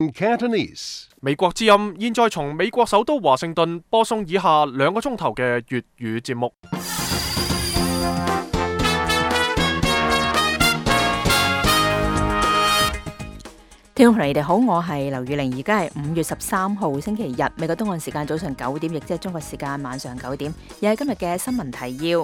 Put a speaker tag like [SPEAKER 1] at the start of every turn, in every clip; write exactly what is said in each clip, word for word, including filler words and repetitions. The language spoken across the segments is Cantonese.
[SPEAKER 1] Cantonese.
[SPEAKER 2] 美國之音現在從美國首都華盛頓播送以下兩個鐘頭嘅粵語節目。
[SPEAKER 3] 聽眾朋友你哋好，我係劉宇玲，而家係五月十三號星期日，美國東岸時間早上九點，亦即係中國時間晚上九點，又係今日嘅新聞提要。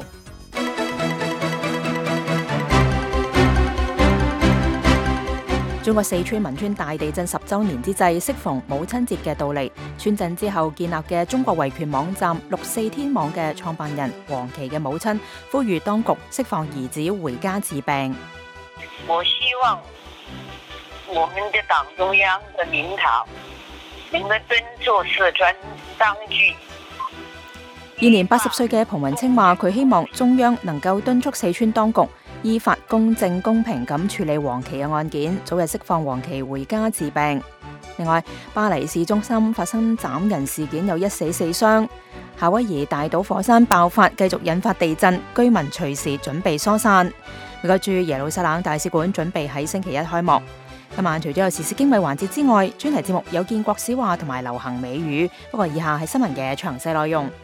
[SPEAKER 3] 中國四川汶川大地震十週年之際，適逢母親節嘅到嚟，村鎮之後建立嘅中國維權網站六四天網嘅創辦人黃琦嘅母親呼籲當局釋放兒子回家治病。
[SPEAKER 4] 我希望我們的黨中央的領導能夠敦促四川當局。
[SPEAKER 3] 現年八十歲嘅彭雲清話，佢希望中央能夠敦促四川當局依法公正公平咁處理黃琦嘅案件，早日釋放黃琦回家治病。另外，巴黎市中心發生斬人事件，有一死四傷。夏威夷大島火山爆發，繼續引發地震，居民隨時準備疏散。美國駐耶路撒冷大使館準備喺星期一開幕。今晚除咗有時事經緯環節之外，專題節目有建國史話同埋流行美語。不過以下係新聞嘅詳細內容。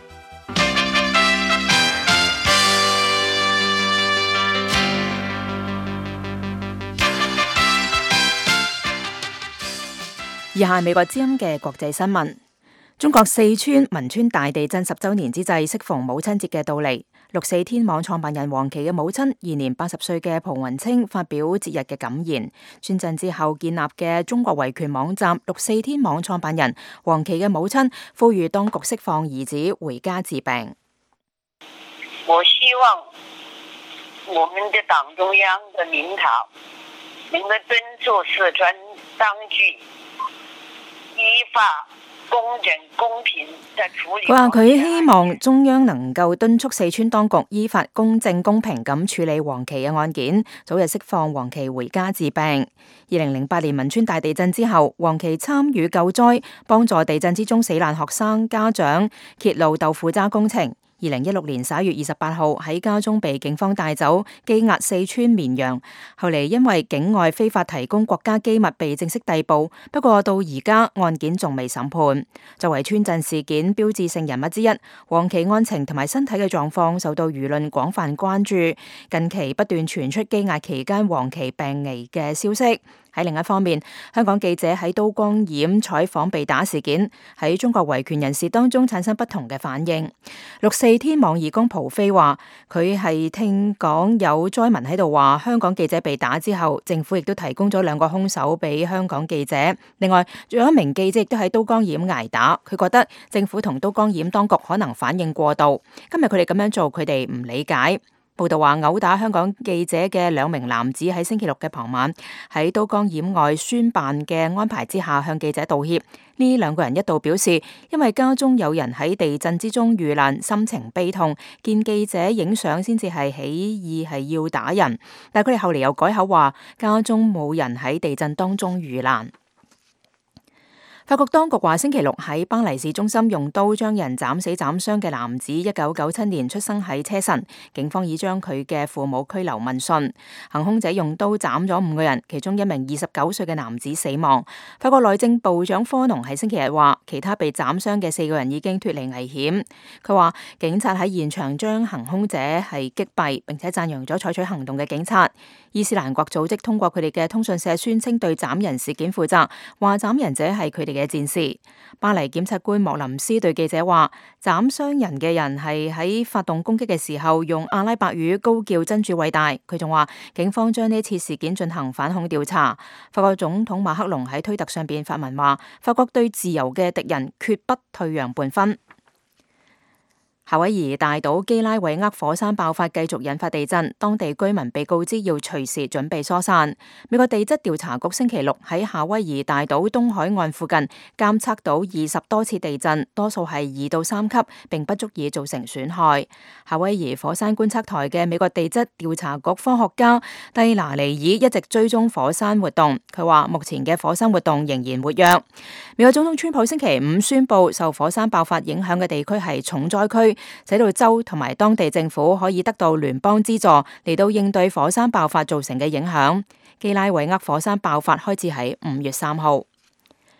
[SPEAKER 3] 以下係美國之音嘅國際新聞。中國四川汶川大地震十週年之際，適逢母親節嘅到嚟，六四天網創辦人黃琦嘅母親現年八十歲嘅蒲雲清發表節日嘅感言。村鎮之後建立嘅中國維權網站六四天網創辦人黃琦嘅母親呼籲當局釋放兒子回家治病。
[SPEAKER 4] 我希望我們的黨中央的領導能夠敦促四川當局依法公正公平地處理。
[SPEAKER 3] 佢話佢希望中央能夠敦促四川當局依法公正公平咁處理黃琦嘅案件，早日釋放黃琦回家治病。二零零八年汶川大地震之後，黃琦參與救災，幫助地震之中死難學生家長揭露豆腐渣工程。二零一六年十一月二十八號喺家中被警方帶走，羈押四川綿陽。後嚟因為境外非法提供國家機密被正式逮捕，不過到而家案件仲未審判。作為村鎮事件標誌性人物之一，黃琦案情同埋身體嘅狀況受到輿論廣泛關注。近期不斷傳出羈押期間黃琦病危嘅消息。喺另一方面，香港記者喺刀光染採訪被打事件，喺中國維權人士當中產生不同嘅反應。六四天網義工蒲飛話，佢係聽講有災民喺度話，香港記者被打之後，政府亦都提供咗兩個兇手俾香港記者。另外，仲有一名記者亦都喺刀光染捱打，佢覺得政府同刀光染當局可能反應過度。今日佢哋咁樣做，佢哋唔理解。報道話，毆打香港記者嘅兩名男子喺星期六嘅傍晚喺刀光染外宣辦嘅安排之下向記者道歉。呢兩個人一度表示，因為家中有人喺地震之中遇難，心情悲痛，見記者影相先至係起意係要打人。但係佢哋後嚟又改口話，家中冇人喺地震當中遇難。法國當局話，星期六喺巴黎市中心用刀將人斬死斬傷嘅男子，一九九七年出生喺車臣，警方已將佢嘅父母拘留問訊。行兇者用刀斬咗五個人，其中一名二十九歲嘅男子死亡。法國內政部長科農喺星期日話，其他被斬傷嘅四個人已經脫離危險。佢話警察喺現場將行兇者係擊斃，並且讚揚咗採取行動嘅警察。伊斯蘭國組織通過佢哋嘅通訊社宣稱對斬人事件負責，話斬人者係佢哋嘅戰士。巴黎檢察官莫林斯對記者話，斬傷人嘅人係喺發動攻擊嘅時候用阿拉伯語高叫真主偉大。佢仲話警方將呢次事件進行反恐調查。法國總統馬克龍喺推特上邊發文話，法國對自由嘅敵人決不退讓半分。夏威夷大島基拉韋厄火山爆發，繼續引發地震，當地居民被告知要隨時準備疏散。美國地質調查局星期六喺夏威夷大島東海岸附近監測到二十多次地震，多數係二到三級，並不足以造成損害。夏威夷火山觀測台嘅美國地質調查局科學家蒂拿尼爾一直追蹤火山活動，佢話目前嘅火山活動仍然活躍。美國總統川普星期五宣布，受火山爆發影響嘅地區係重災區，使到州同埋當地政府可以得到聯邦資助嚟到應對火山爆發造成嘅影響。基拉韋厄火山爆發開始喺五月三號。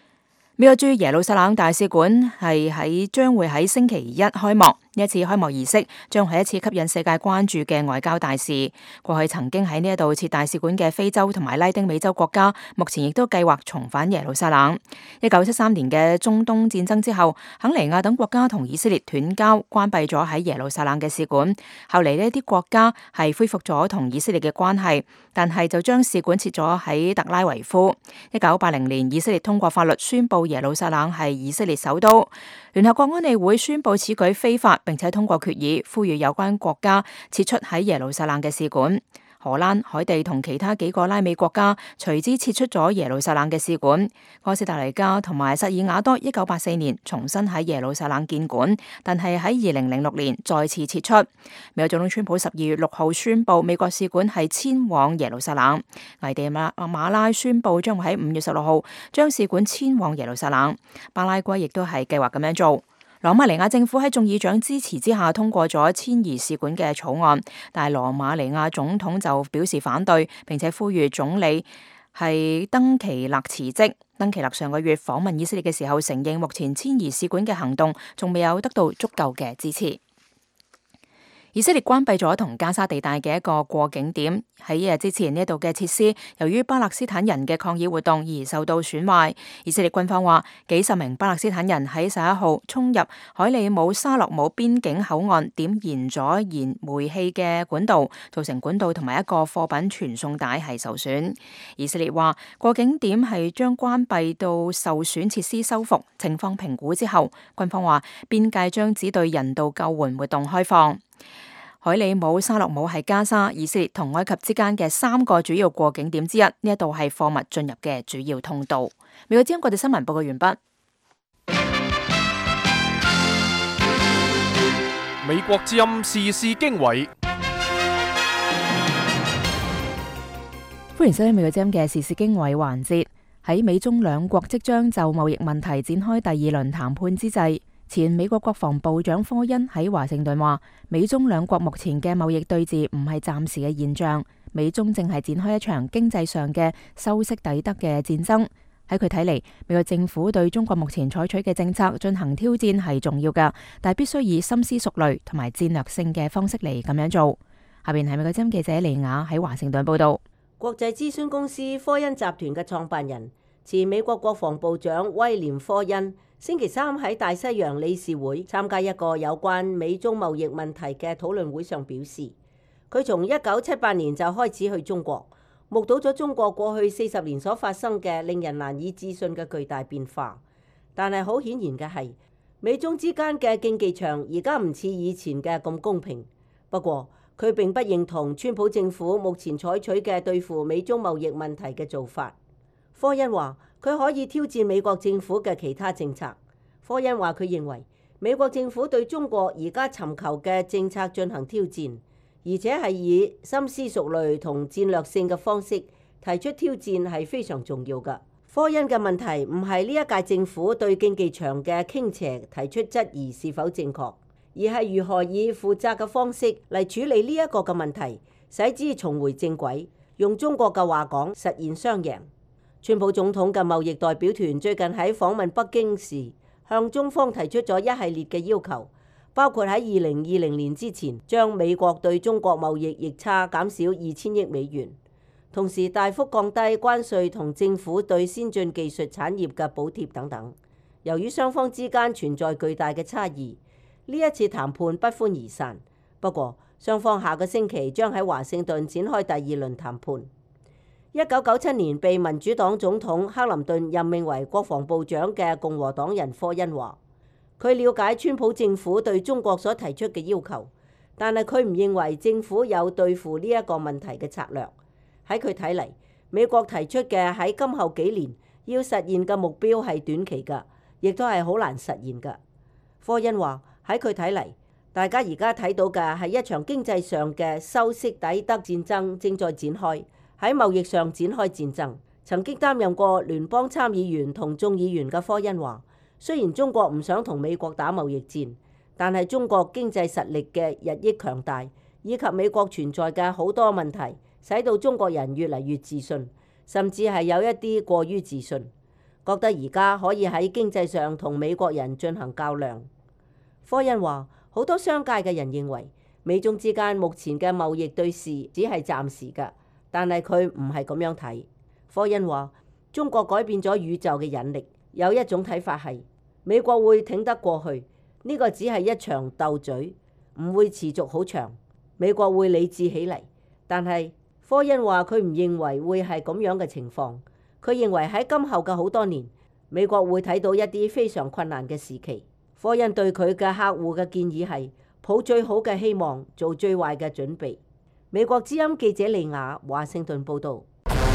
[SPEAKER 3] 美國駐耶路撒冷大使館係喺將會喺星期一開幕，呢一次開幕儀式將係一次吸引世界關注嘅外交大事。過去曾經喺呢一度設大使館嘅非洲同埋拉丁美洲國家，目前亦都計劃重返耶路撒冷。一九七三年嘅中東戰爭之後，肯尼亞等國家同以色列斷交，關閉咗喺耶路撒冷嘅使館。後嚟呢啲國家係恢復咗同以色列嘅關係，但係就將使館設咗喺特拉維夫。一九八零年，以色列通過法律宣布耶路撒冷係以色列首都。聯合國安理會宣布此舉非法，並且通過決議，呼籲有關國家撤出喺耶路撒冷嘅使館。荷蘭、海地同其他幾個拉美國家隨之撤出咗耶路撒冷嘅使館。哥斯達黎加同埋薩爾瓦多一九八四年重新喺耶路撒冷建館，但係喺二零零六年再次撤出。美國總統川普十二月六號宣布美國使館係遷往耶路撒冷。危地馬馬拉宣布將會喺五月十六號將使館遷往耶路撒冷。巴拉圭亦都係計劃咁樣做。羅馬尼亞政府喺眾議長支持之下通過咗遷移使館嘅草案，但係羅馬尼亞總統就表示反對，並且呼籲總理係登奇勒辭職。登奇勒上個月訪問以色列嘅時候，承認目前遷移使館嘅行動仲未有得到足夠嘅支持。以色列關閉咗同加沙地帶嘅一個過境點，喺一日之前呢度嘅設施由於巴勒斯坦人嘅抗議活動而受到損壞。以色列軍方話，幾十名巴勒斯坦人喺十一號衝入海利姆沙洛姆邊境口岸，點燃咗燃煤氣嘅管道，造成管道同埋一個貨品傳送帶係受損。以色列話，過境點係將關閉到受損設施修復情況評估之後，軍方話邊界將只對人道救援活動開放。海利姆沙洛姆係加沙、以色列同埃及之間嘅三個主要過境點之一，呢一度係貨物進入嘅主要通道。美國之音國際新聞報告完畢。
[SPEAKER 2] 美國之音時事經緯，
[SPEAKER 3] 歡迎收聽美國之音嘅時事經緯環節。喺美中兩國即將就貿易問題展開第二輪談判之際，前美國國防部長科恩喺華盛頓話，美中兩國目前嘅貿易對峙唔係暫時嘅現象，美中正係展開一場經濟上嘅修昔底德嘅戰爭。喺佢睇嚟，美國政府對中國目前採取嘅政策進行挑戰係重要㗎，但係必須以深思熟慮同埋戰略性嘅方式嚟咁樣做。下邊係美國之音記者李雅喺華盛頓報道。
[SPEAKER 1] 國際諮詢公司科恩集團嘅創辦人，前美國國防部長威廉科恩星期三喺大西洋理事會參加一個有關美中貿易問題嘅討論會上表示，佢從一九七八年就開始去中國，目睹咗中國過去四十年所發生嘅令人難以置信嘅巨大變化。但係好顯然嘅係，美中之間嘅競技場而家唔似以前嘅咁公平。不過佢並不認同川普政府目前採取嘅對付美中貿易問題嘅做法。科恩話，佢可以挑戰美國政府嘅其他政策。科恩話，佢認為美國政府對中國而家尋求嘅政策進行挑戰，而且係以深思熟慮同戰略性嘅方式提出挑戰係非常重要㗎。科恩嘅問題唔係呢一屆政府對競技場嘅傾斜提出質疑是否正確，而係如何以負責嘅方式嚟處理呢一個嘅問題，使之重回正軌。用中國嘅話講，實現雙贏。川普總統嘅貿易代表團最近喺訪問北京時，向中方提出咗一系列嘅要求，包括喺二零二零年之前將美國對中國貿易逆差減少二千億美元，同時大幅降低關稅同政府對先進技術產業嘅補貼等等。由於雙方之間存在巨大嘅差異，呢一次談判不歡而散。不過，雙方下個星期將喺華盛頓展開第二輪談判。一九九七年被民主黨總統克林頓任命為國防部長嘅共和黨人科恩話，佢了解川普政府對中國所提出嘅要求，但係佢唔認為政府有對付呢一個問題嘅策略。喺佢睇嚟，美國提出嘅喺今後幾年要實現嘅目標係短期㗎，亦都係好難實現㗎。科恩話，喺佢睇嚟，大家而家睇到嘅係一場經濟上嘅修昔底德戰爭正在展開。喺貿易上展開戰爭。曾經擔任過聯邦參議員同眾議員嘅科恩話，雖然中國唔想同美國打貿易戰，但係中國經濟實力嘅日益強大，以及美國存在嘅好多問題，使到中國人越嚟越自信，甚至係有一啲過於自信。 覺得而家可以喺經濟上同美國人進行較量。科恩話：好多商界嘅人認為美中之間目前嘅貿易對峙只係暫時嘅，但係佢唔係咁樣睇。科恩話：中國改變咗宇宙嘅引力，有一種睇法係美國會挺得過去，呢個只係一場鬥嘴，唔會持續好長。美國會理智起嚟，但係科恩話佢唔認為會係咁樣嘅情況。佢認為喺今後嘅好多年，美國會睇到一啲非常困難嘅時期。科恩對佢嘅客戶嘅建議係抱最好嘅希望，做最壞嘅準備。美國之音記者利亞華盛頓報導。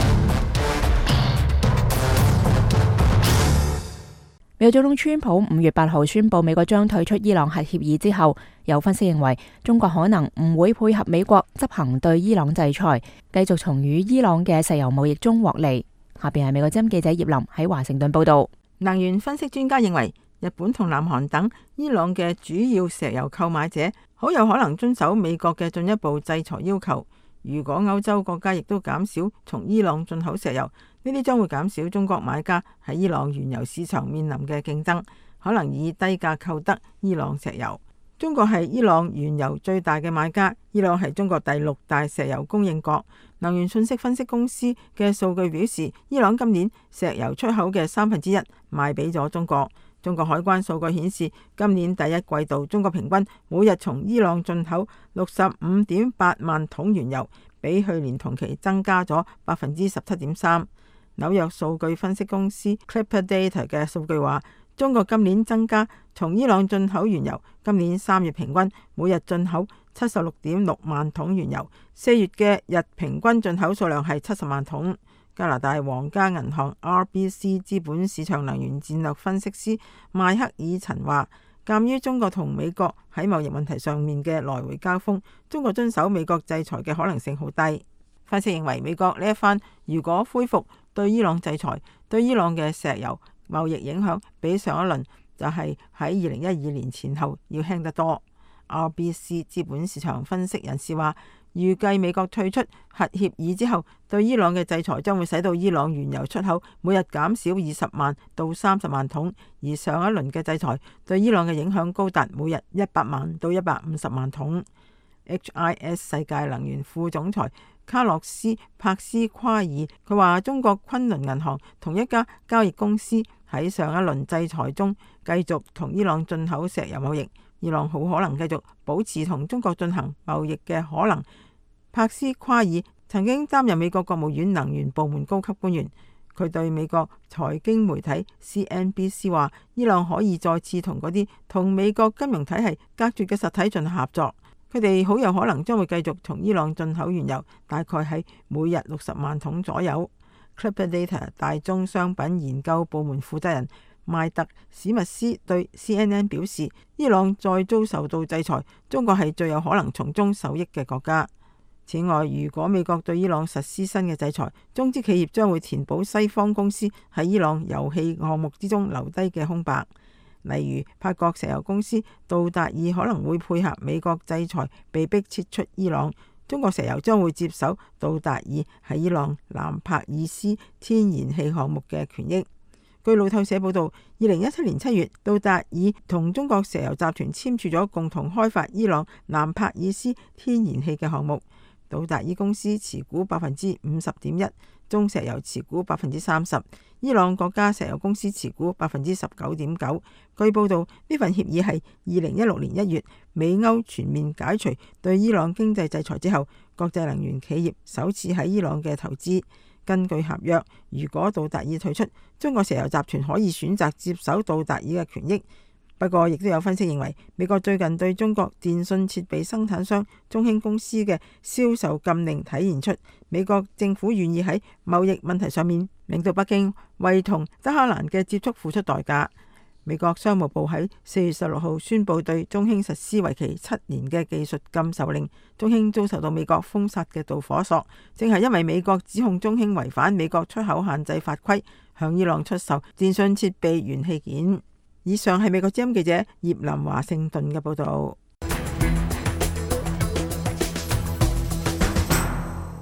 [SPEAKER 3] 美國總統川普五月八號宣布美國將退出伊朗核協議之後，有分析認為中國可能唔會配合美國執行對伊朗制裁，繼續從與伊朗嘅石油貿易中獲利。下邊係美國之音記者葉林喺華盛頓報導。
[SPEAKER 5] 能源分析專家認為，日本同南韓等伊朗嘅主要石油購買者，好有可能遵守美國嘅進一步制裁要求。如果歐洲國家亦都減少從伊朗進口石油，呢啲將會減少中國買家喺伊朗原油市場面臨嘅競爭，可能以低價購得伊朗石油。中國係伊朗原油最大嘅買家，伊朗係中國第六大石油供應國。能源信息分析公司嘅數據表示，伊朗今年石油出口嘅三分之一賣俾咗中國。中國海關數據顯示，今年第一季度中國平均每日從伊朗進口六十五點八萬桶原油，比去年同期增加咗百分之十七點三。紐約數據分析公司 Clipper Data 嘅數據話，中國今年增加從伊朗進口原油，今年三月平均每日進口七十六點六萬桶原油，四月嘅日平均進口數量係七十萬桶。加拿大皇家銀行 R B C 資本市場能源戰略分析師邁克爾陳話，鑑於中國同美國喺貿易問題上面嘅來回交鋒，中國遵守美國制裁嘅可能性好低。分析認為，美國呢一番如果恢復對伊朗制裁，對伊朗嘅石油貿易影響比上一輪就係喺二零一二年前後要輕得多。R B C 資本市場分析人士話，預計美國退出核協議之後，對伊朗嘅制裁將會使到伊朗原油出口每日減少二十萬到三十萬桶，而上一輪嘅制裁對伊朗嘅影響高達每日一百萬到一百五十萬桶。H I S 世界能源副總裁卡洛斯帕斯夸爾佢話，中國昆侖銀行同一家交易公司喺上一輪制裁中繼續同伊朗進口石油貿易，伊朗好可能繼續保持同中國進行貿易嘅可能。帕斯夸爾曾經擔任美國國務院能源部門高級官員，佢對美國財經媒體 C N B C 話，伊朗可以再次同嗰啲同美國金融體系隔絕嘅實體進行合作，佢哋好有可能將會繼續從伊朗進口原油，大概喺每日六十萬桶左右。Clipper Data 大宗商品研究部門負責人邁特史密斯對 C N N 表示，伊朗再遭受到制裁，中國係最有可能從中受益嘅國家。此外，如果美國對伊朗實施新嘅制裁，中資企業將會填補西方公司喺伊朗油氣項目之中留低嘅空白。例如，法國石油公司杜達爾可能會配合美國制裁，被迫撤出伊朗。中國石油將會接手杜達爾喺伊朗南帕爾斯天然氣項目嘅權益。據路透社報道，二零一七年七月，杜達爾同中國石油集團簽署咗共同開發伊朗南帕爾斯天然氣嘅項目。杜達爾公司持股百分之五十點一，中石油持股百分之三十，伊朗國家石油公司持股百分之十九點九。據報道，呢份協議係二零一六年一月美歐全面解除對伊朗經濟制裁之後，國際能源企業首次喺伊朗嘅投資。根據合約，如果杜達爾退出，中國石油集團可以選擇接手杜達爾嘅權益。不過，亦都有分析認為，美國最近對中國電信設備生產商中興公司嘅銷售禁令體現出美國政府願意喺貿易問題上面令到北京為同德黑蘭嘅接觸付出代價。美國商務部喺四月十六號宣布對中興實施為期七年嘅技術禁售令，中興遭受到美國封殺嘅導火索，正係因為美國指控中興違反美國出口限制法規，向伊朗出售電信設備元器件。以上係美國之音記者葉林華盛頓嘅報道。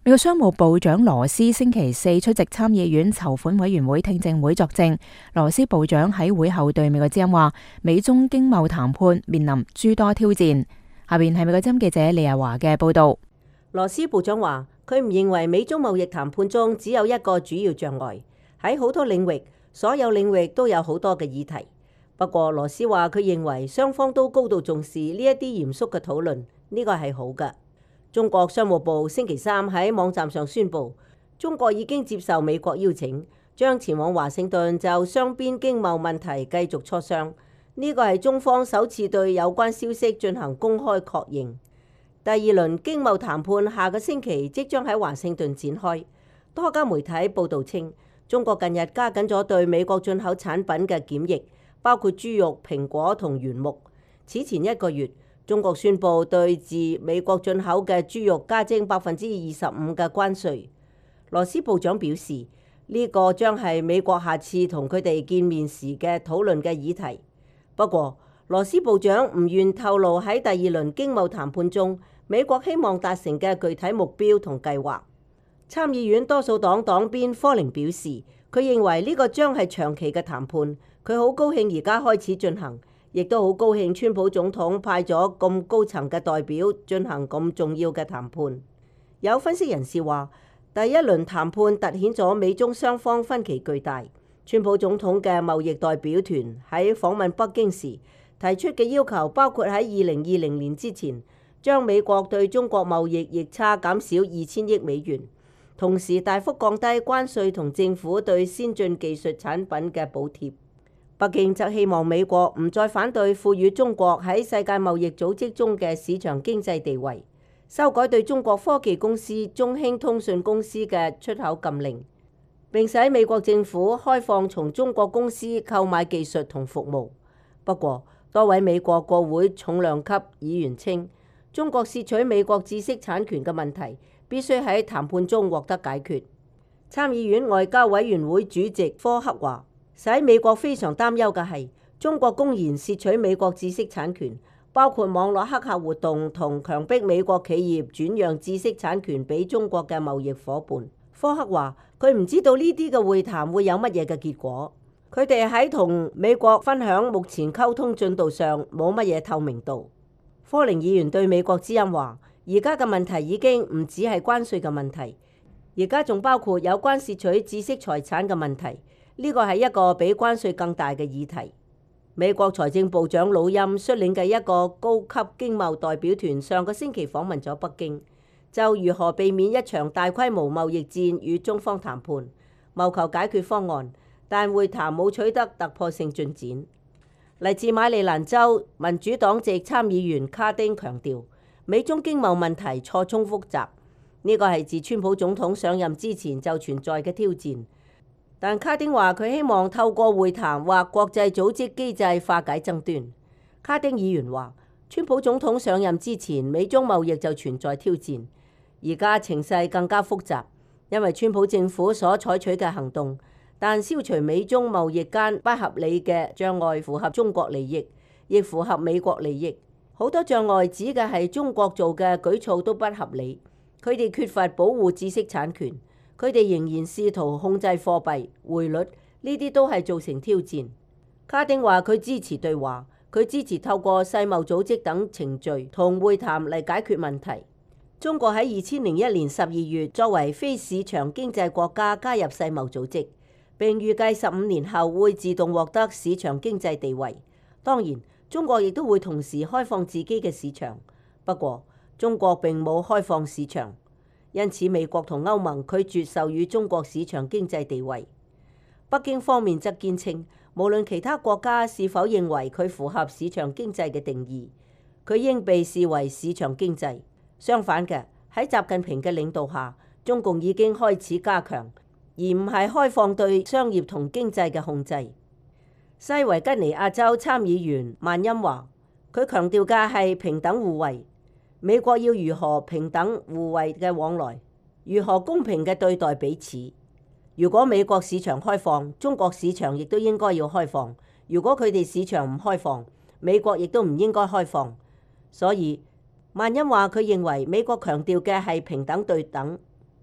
[SPEAKER 3] 美國商務部長羅斯星期四出席參議院籌款委員會聽證會作證。羅斯部長喺會後對美國之音話，美中經貿談判面臨諸多挑戰。下邊係美國之音記者李亞華嘅報道。
[SPEAKER 1] 羅斯部長話，佢唔認為美中貿易談判中只有一個主要障礙，喺好多領域，所有領域都有好多嘅議題。不過羅斯話，佢認為雙方都高度重視呢一啲嚴肅嘅討論，呢個係好嘅。中國商務部星期三喺網站上宣布，中國已經接受美國邀請，將前往華盛頓就雙邊經貿問題繼續磋商。呢個係中方首次對有關消息進行公開確認。第二輪經貿談判下個星期即將喺華盛頓展開。多家媒體報導稱，中國近日加緊咗對美國進口產品嘅檢疫，包括豬肉、蘋果同原木。此前一個月，中國宣布對自美國進口嘅豬肉加徵百分之二十五嘅關稅。羅斯部長表示，呢個將係美國下次同佢哋見面時嘅討論嘅議題。不過，羅斯部長唔願透露喺第二輪經貿談判中美國希望達成嘅具體目標同計劃。參議院多數黨黨鞭科寧表示，佢認為呢個將係長期嘅談判，佢好高興而家開始進行。亦都好高興，川普總統派咗咁高層嘅代表進行咁重要嘅談判。有分析人士話，第一輪談判凸顯咗美中雙方分歧巨大。川普總統嘅貿易代表團喺訪問北京時提出嘅要求，包括喺二零二零年之前將美國對中國貿易逆差減少二千億美元，同時大幅降低關稅同政府對先進技術產品嘅補貼。北京則希望美國唔再反對賦予中國喺世界貿易組織中嘅市場經濟地位，修改對中國科技公司中興通訊公司嘅出口禁令，並使美國政府開放從中國公司購買技術同服務。不過，多位美國國會重量級議員稱，中國竊取美國知識產權嘅問題必須喺談判中獲得解決。參議院外交委員會主席科克話，使美國非常擔憂嘅係中國公然竊取美國知識產權，包括網絡黑客活動同強迫美國企業轉讓知識產權俾中國嘅貿易夥伴。科克話，佢唔知道呢啲嘅會談會有乜嘢嘅結果，佢哋喺同美國分享目前溝通進度上冇乜嘢透明度。科寧議員對美國之音話，而家嘅問題已經唔只係關稅嘅問題，而家仲包括有關竊取知識財產嘅問題。呢個係一個比關稅更大嘅議題。美國財政部長魯欽率領嘅一個高級經貿代表團上個星期訪問咗北京，就如何避免一場大規模貿易戰與中方談判，謀求解決方案，但會談冇取得突破性進展。嚟自馬里蘭州民主黨籍參議員卡丁強調，美中經貿問題錯綜複雜，呢個係自川普總統上任之前就存在嘅挑戰。但卡丁話佢希望透過會談或國際組織機制化解爭端。卡丁議員話，川普總統上任之前，美中貿易就存在挑戰，而家情勢更加複雜，因為川普政府所採取嘅行動，但消除美中貿易間不合理嘅障礙符合中國利益，亦符合美國利益。好多障礙指嘅係中國做嘅舉措都不合理，佢哋缺乏保護知識產權。佢哋仍然試圖控制貨幣匯率，呢啲都係造成挑戰。卡丁話佢支持對話，佢支持透過世貿組織等程序同會談嚟解決問題。中國喺二千零一年十二月作為非市場經濟國家加入世貿組織，並預計十五年後會自動獲得市場經濟地位。當然，中國亦都會同時開放自己嘅市場。不過，中國並冇開放市場。因此，美國同歐盟拒絕授予中國市場經濟地位。北京方面則堅稱，無論其他國家是否認為佢符合市場經濟嘅定義，佢應被視為市場經濟。相反嘅，喺習近平嘅領導下，中共已經開始加強，而唔係開放對商業同經濟嘅控制。西維吉尼亞州參議員萬欽話，佢強調嘅係平等互惠。美國要如何平等互惠嘅往來，如何公平嘅對待彼此。如果美國市場開放，中國市場亦都應該要開放。如果佢哋市場唔開放，美國亦都唔應該開放。所以萬欽話佢認為美國強調嘅係平等對等，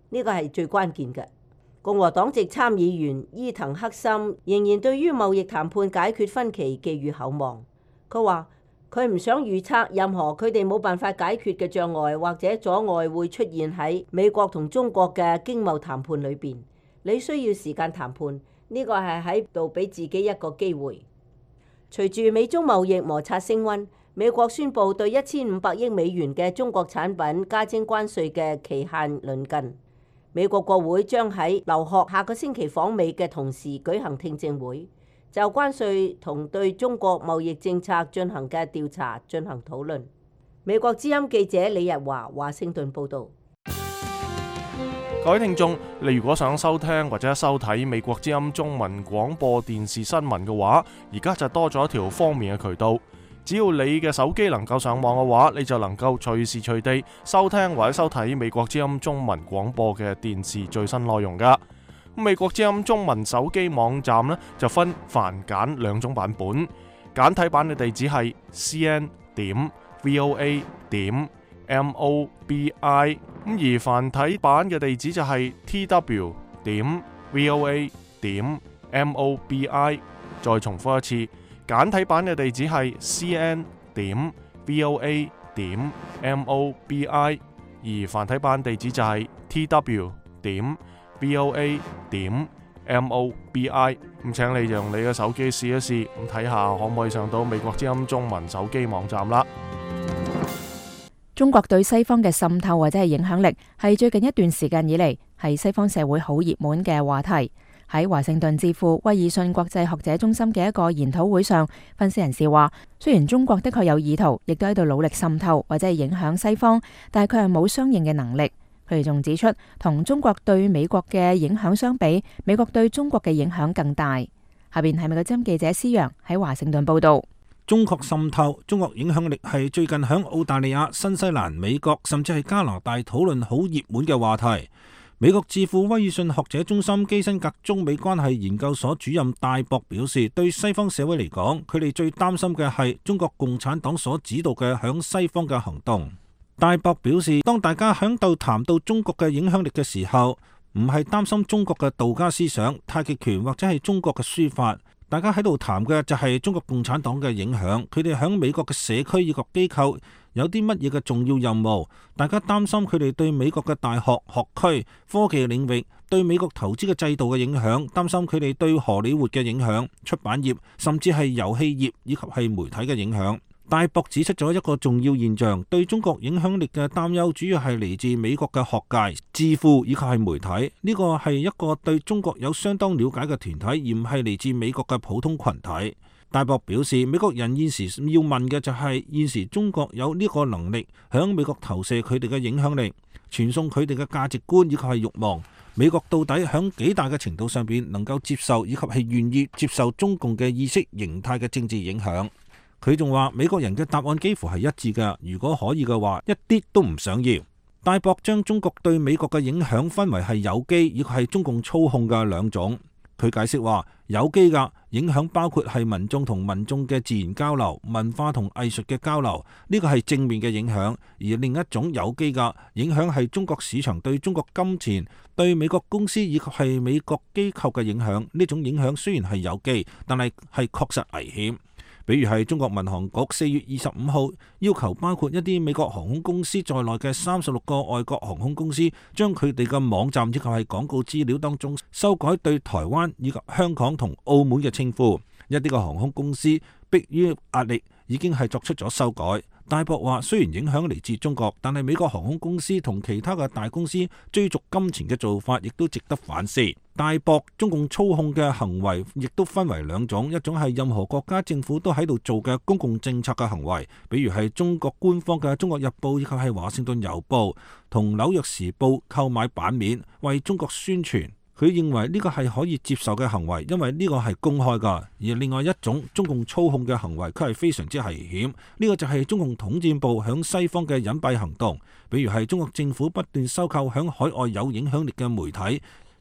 [SPEAKER 1] 呢個係最關鍵嘅。共和黨籍參議員伊藤克森仍然對於貿易談判解決分歧寄予厚望。佢話佢唔想預測任何佢哋冇辦法解決嘅障礙或者阻礙會出現喺美國同中國嘅經貿談判裏邊。你需要時間談判，呢個係喺度俾自己一個機會。隨住美中貿易摩擦升溫，美國宣布對一千五百億美元嘅中國產品加徵關稅嘅期限臨近。美國國會將喺劉鶴下個星期訪美嘅同時舉行聽證會，就關稅同對中國貿易政策進行嘅調查進行討論。美國之音記者李日華華盛頓報導。
[SPEAKER 2] 各位聽眾，你如果想收聽或者收睇美國之音中文廣播電視新聞嘅話，而家就多咗一條方便嘅渠道。只要你嘅手機能夠上網嘅話，你就能夠隨時隨地收聽或者收睇美國之音中文廣播嘅電視最新內容噶。美國之音中文手機網站呢，就分繁簡兩種版本，簡體版嘅地址係 c n 點 v o a 點 m o b i， 咁而繁體版嘅地址就係 t w 點 v o a 點 m o b i。再重複一次。簡體版嘅地址係 c n 點 v o a 點 m o b i， 而繁體版地址就係 t w 點 v o a 點 m o b i。咁請你用你嘅手機試一試，咁睇下可唔可以上到美國之音中文手機網站啦。
[SPEAKER 3] 中國對西方嘅滲透或者係影響力，係最近一段時間以嚟係西方社會好熱門嘅話題。喺華盛頓智庫威爾遜國際學者中心嘅一個研討會上，分析人士話，雖然中國的確有意圖，亦都喺度努力滲透或者係影響西方，但係佢係冇相應嘅能力。佢哋仲指出，同中國對美國嘅影響相比，美國對中國嘅影響更大。下邊係美國之音記者施洋喺華盛頓報道。
[SPEAKER 6] 中國滲透、中國影響力係最近響澳大利亞、新西蘭、美國甚至係加拿大討論好熱門嘅話題。美國智庫威爾遜學者中心基辛格中美關係研究所主任戴博表示，對西方社會嚟講，佢哋最擔心嘅係中國共產黨所指導嘅響西方嘅行動。戴博表示，當大家響度談到中國嘅影響力嘅時候，唔係擔心中國嘅道家思想、太極拳或者係中國嘅書法，大家喺度談嘅就係中國共產黨嘅影響，佢哋響美國嘅社區以及機構有啲乜嘢嘅重要任務，大家擔心佢哋對美國嘅大學、學區、科技領域、對美國投資嘅制度嘅影響，擔心佢哋對荷里活嘅影響、出版業甚至係遊戲業以及係媒體嘅影響。戴博指出咗一個重要現象，對中國影響力嘅擔憂主要係嚟自美國嘅學界、智庫以及係媒體。呢個係一個對中國有相當了解嘅團體，而唔係嚟自美國嘅普通群體。戴博表示，美國人現時要問嘅就係，現時中國有呢個能力響美國投射佢哋嘅影響力，傳送佢哋嘅價值觀以及係慾望。美國到底響幾大嘅程度上邊能夠接受以及係願意接受中共嘅意識形態嘅政治影響？佢仲話，美國人嘅答案幾乎係一致嘅，如果可以嘅話，一啲都唔想要。戴博將中國對美國嘅影響分為係有機以及係中共操控嘅兩種。佢解釋話，有機嘅影響包括係民眾同民眾嘅自然交流、文化同藝術嘅交流，呢個係正面嘅影響；而另一種有機嘅影響係中國市場對中國金錢、對美國公司以及係美國機構嘅影響。呢種影響雖然係有機，但係係確實危險。比如係中國民航局四月二十五號要求包括一啲美國航空公司在內嘅三十六個外國航空公司，將佢哋嘅網站以及係廣告資料當中修改對台灣以及香港同澳門嘅稱呼。一啲嘅航空公司迫於壓力已經係作出咗修改。戴博話，雖然影響嚟自中國，但係美國航空公司同其他嘅大公司追逐金錢嘅做法亦都值得反思。戴博中共操控嘅行為亦都分為兩種，一種係任何國家政府都喺度做嘅公共政策嘅行為，比如係中國官方嘅《中國日報》以及係《華盛頓郵報》同《紐約時報》購買版面為中國宣傳。佢認為呢個係可以接受嘅行為，因為呢個係公開㗎。而另外一種中共操控嘅行為，佢係非常之危險。呢個就係中共統戰部響西方嘅隱蔽行動，比如係中國政府不斷收購響海外有影響力嘅媒體，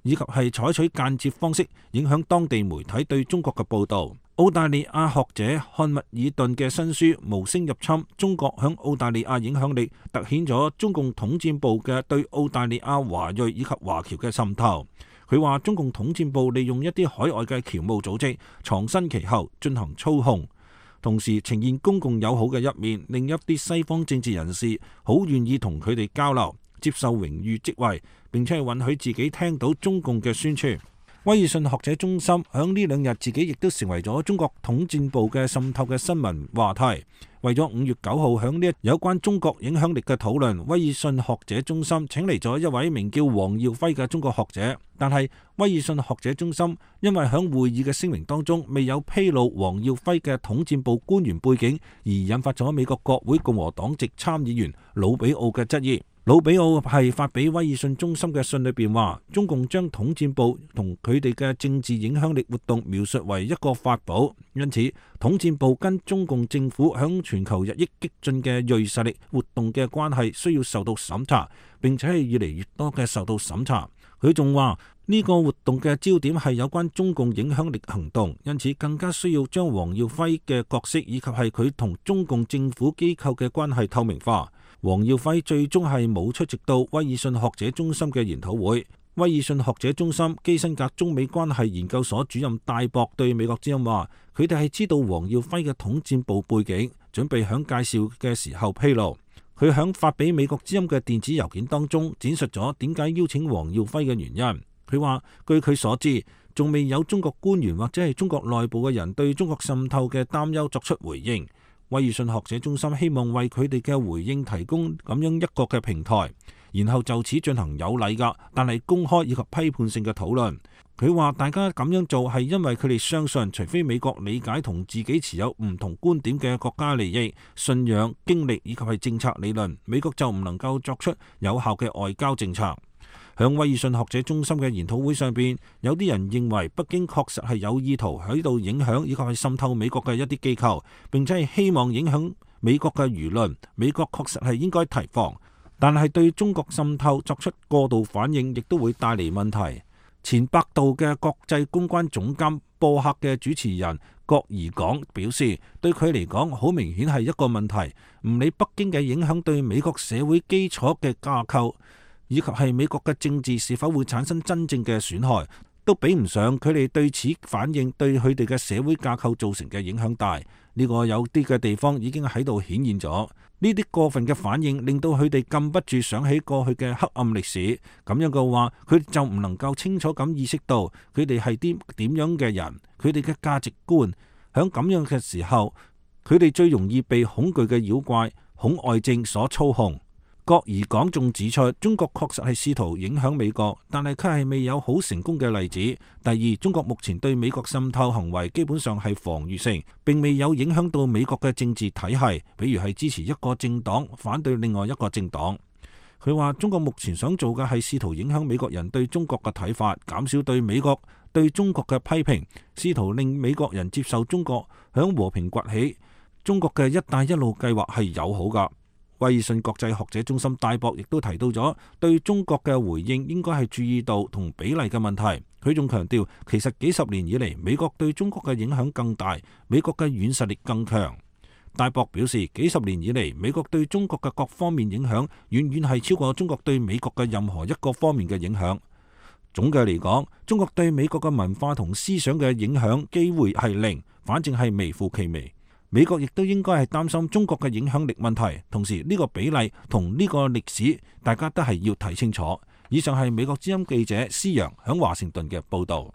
[SPEAKER 6] 以及係採取間接方式影響當地媒體對中國嘅報導。澳大利亞學者漢密爾頓嘅新書《無聲入侵：中國響澳大利亞影響力》突顯咗中共統戰部嘅對澳大利亞華裔以及華僑嘅滲透。佢話中共統戰部利用一啲海外嘅僑務組織藏身其後進行操控，同時呈現公共友好嘅一面，令一啲西方政治人士好願意同佢哋交流，接受榮譽職位，並且係允許自己聽到中共嘅宣傳。威爾遜學者中心響呢兩日自己亦都成為咗中國統戰部嘅滲透嘅新聞話題。為咗五月九號響呢一有關中國影響力嘅討論，威爾遜學者中心請嚟咗一位名叫黃耀輝嘅中國學者，但係威爾遜學者中心因為響會議嘅聲明當中未有披露黃耀輝嘅統戰部官員背景，而引發咗美國國會共和黨籍參議員魯比奧嘅質疑。魯比奧係發俾威爾遜中心嘅信裏邊話，中共將統戰部同佢哋嘅政治影響力活動描述為一個法寶，因此統戰部跟中共政府響全球日益激進嘅銳實力活動嘅關係需要受到審查，並且係越嚟越多嘅受到審查。佢仲話呢個活動嘅焦點係有關中共影響力行動，因此更加需要將黃耀輝嘅角色以及係佢同中共政府機構嘅關係透明化。黃耀輝最終係冇出席到威爾遜學者中心嘅研討會。威爾遜學者中心基辛格中美關係研究所主任戴博對美國之音話，佢哋係知道黃耀輝嘅統戰部背景，準備響介紹嘅時候披露。佢響發俾美國之音嘅電子郵件當中展述咗點解邀請黃耀輝嘅原因。佢話據佢所知，仲未有中國官員或者係中國內部嘅人對中國滲透嘅擔憂作出回應。威爾遜學者中心希望為佢哋嘅回應提供咁樣一個嘅平台，然後就此進行有禮噶，但係公開以及批判性嘅討論。佢話大家咁樣做係因為佢哋相信，除非美國理解同自己持有唔同觀點嘅國家利益、信仰、經歷以及係政策理論，美國就唔能夠作出有效嘅外交政策。響威爾遜學者中心嘅研討會上邊，有啲人認為北京確實係有意圖喺度影響以及係滲透美國嘅一啲機構，並且係希望影響美國嘅輿論。美國確實係應該提防，但係對中國滲透作出過度反應，亦都會帶嚟問題。前百度嘅國際公關總監播客嘅主持人郭怡港表示，對佢嚟講好明顯係一個問題，唔理北京嘅影響對美國社會基礎嘅架構，以及係美國嘅政治是否會產生真正嘅損害，都比唔上佢哋對此反應對佢哋嘅社會架構造成嘅影響大。呢個有啲嘅地方已經喺度顯現咗，呢啲過分嘅反應令到佢哋禁不住想起過去嘅黑暗歷史。咁樣嘅話，佢哋就唔能夠清楚咁意識到佢哋係啲點樣嘅人，佢哋嘅價值觀。響咁樣嘅時候，佢哋最容易被恐懼嘅妖怪恐愛症所操控。郭怡港仲指出，中國確實係試圖影響美國，但係佢係未有好成功嘅例子。第二，中國目前對美國滲透行為基本上係防禦性，並未有影響到美國嘅政治體系，比如係支持一個政黨反對另外一個政黨。佢話中國目前想做嘅係試圖影響美國人對中國嘅睇法，減少對美國對中國嘅批評，試圖令美國人接受中國響和平崛起。中國嘅一帶一路計劃係友好噶。威爾遜國際學者中心戴博亦都提到咗對中國嘅回應應該係注意到同比例嘅問題。佢仲強調，其實幾十年以嚟，美國對中國嘅影響更大，美國嘅軟實力更強。戴博表示，幾十年以嚟，美國對中國嘅各方面影響遠遠係超過中國對美國嘅任何一個方面嘅影響。總嘅嚟講，中國對美國嘅文化同思想嘅影響機會係零，反正係微乎其微。美國亦都應該係擔心中國嘅影響力問題，同時呢個比例同呢個歷史，大家都係要睇清楚。以上係美國之音記者施洋響華盛頓嘅報道。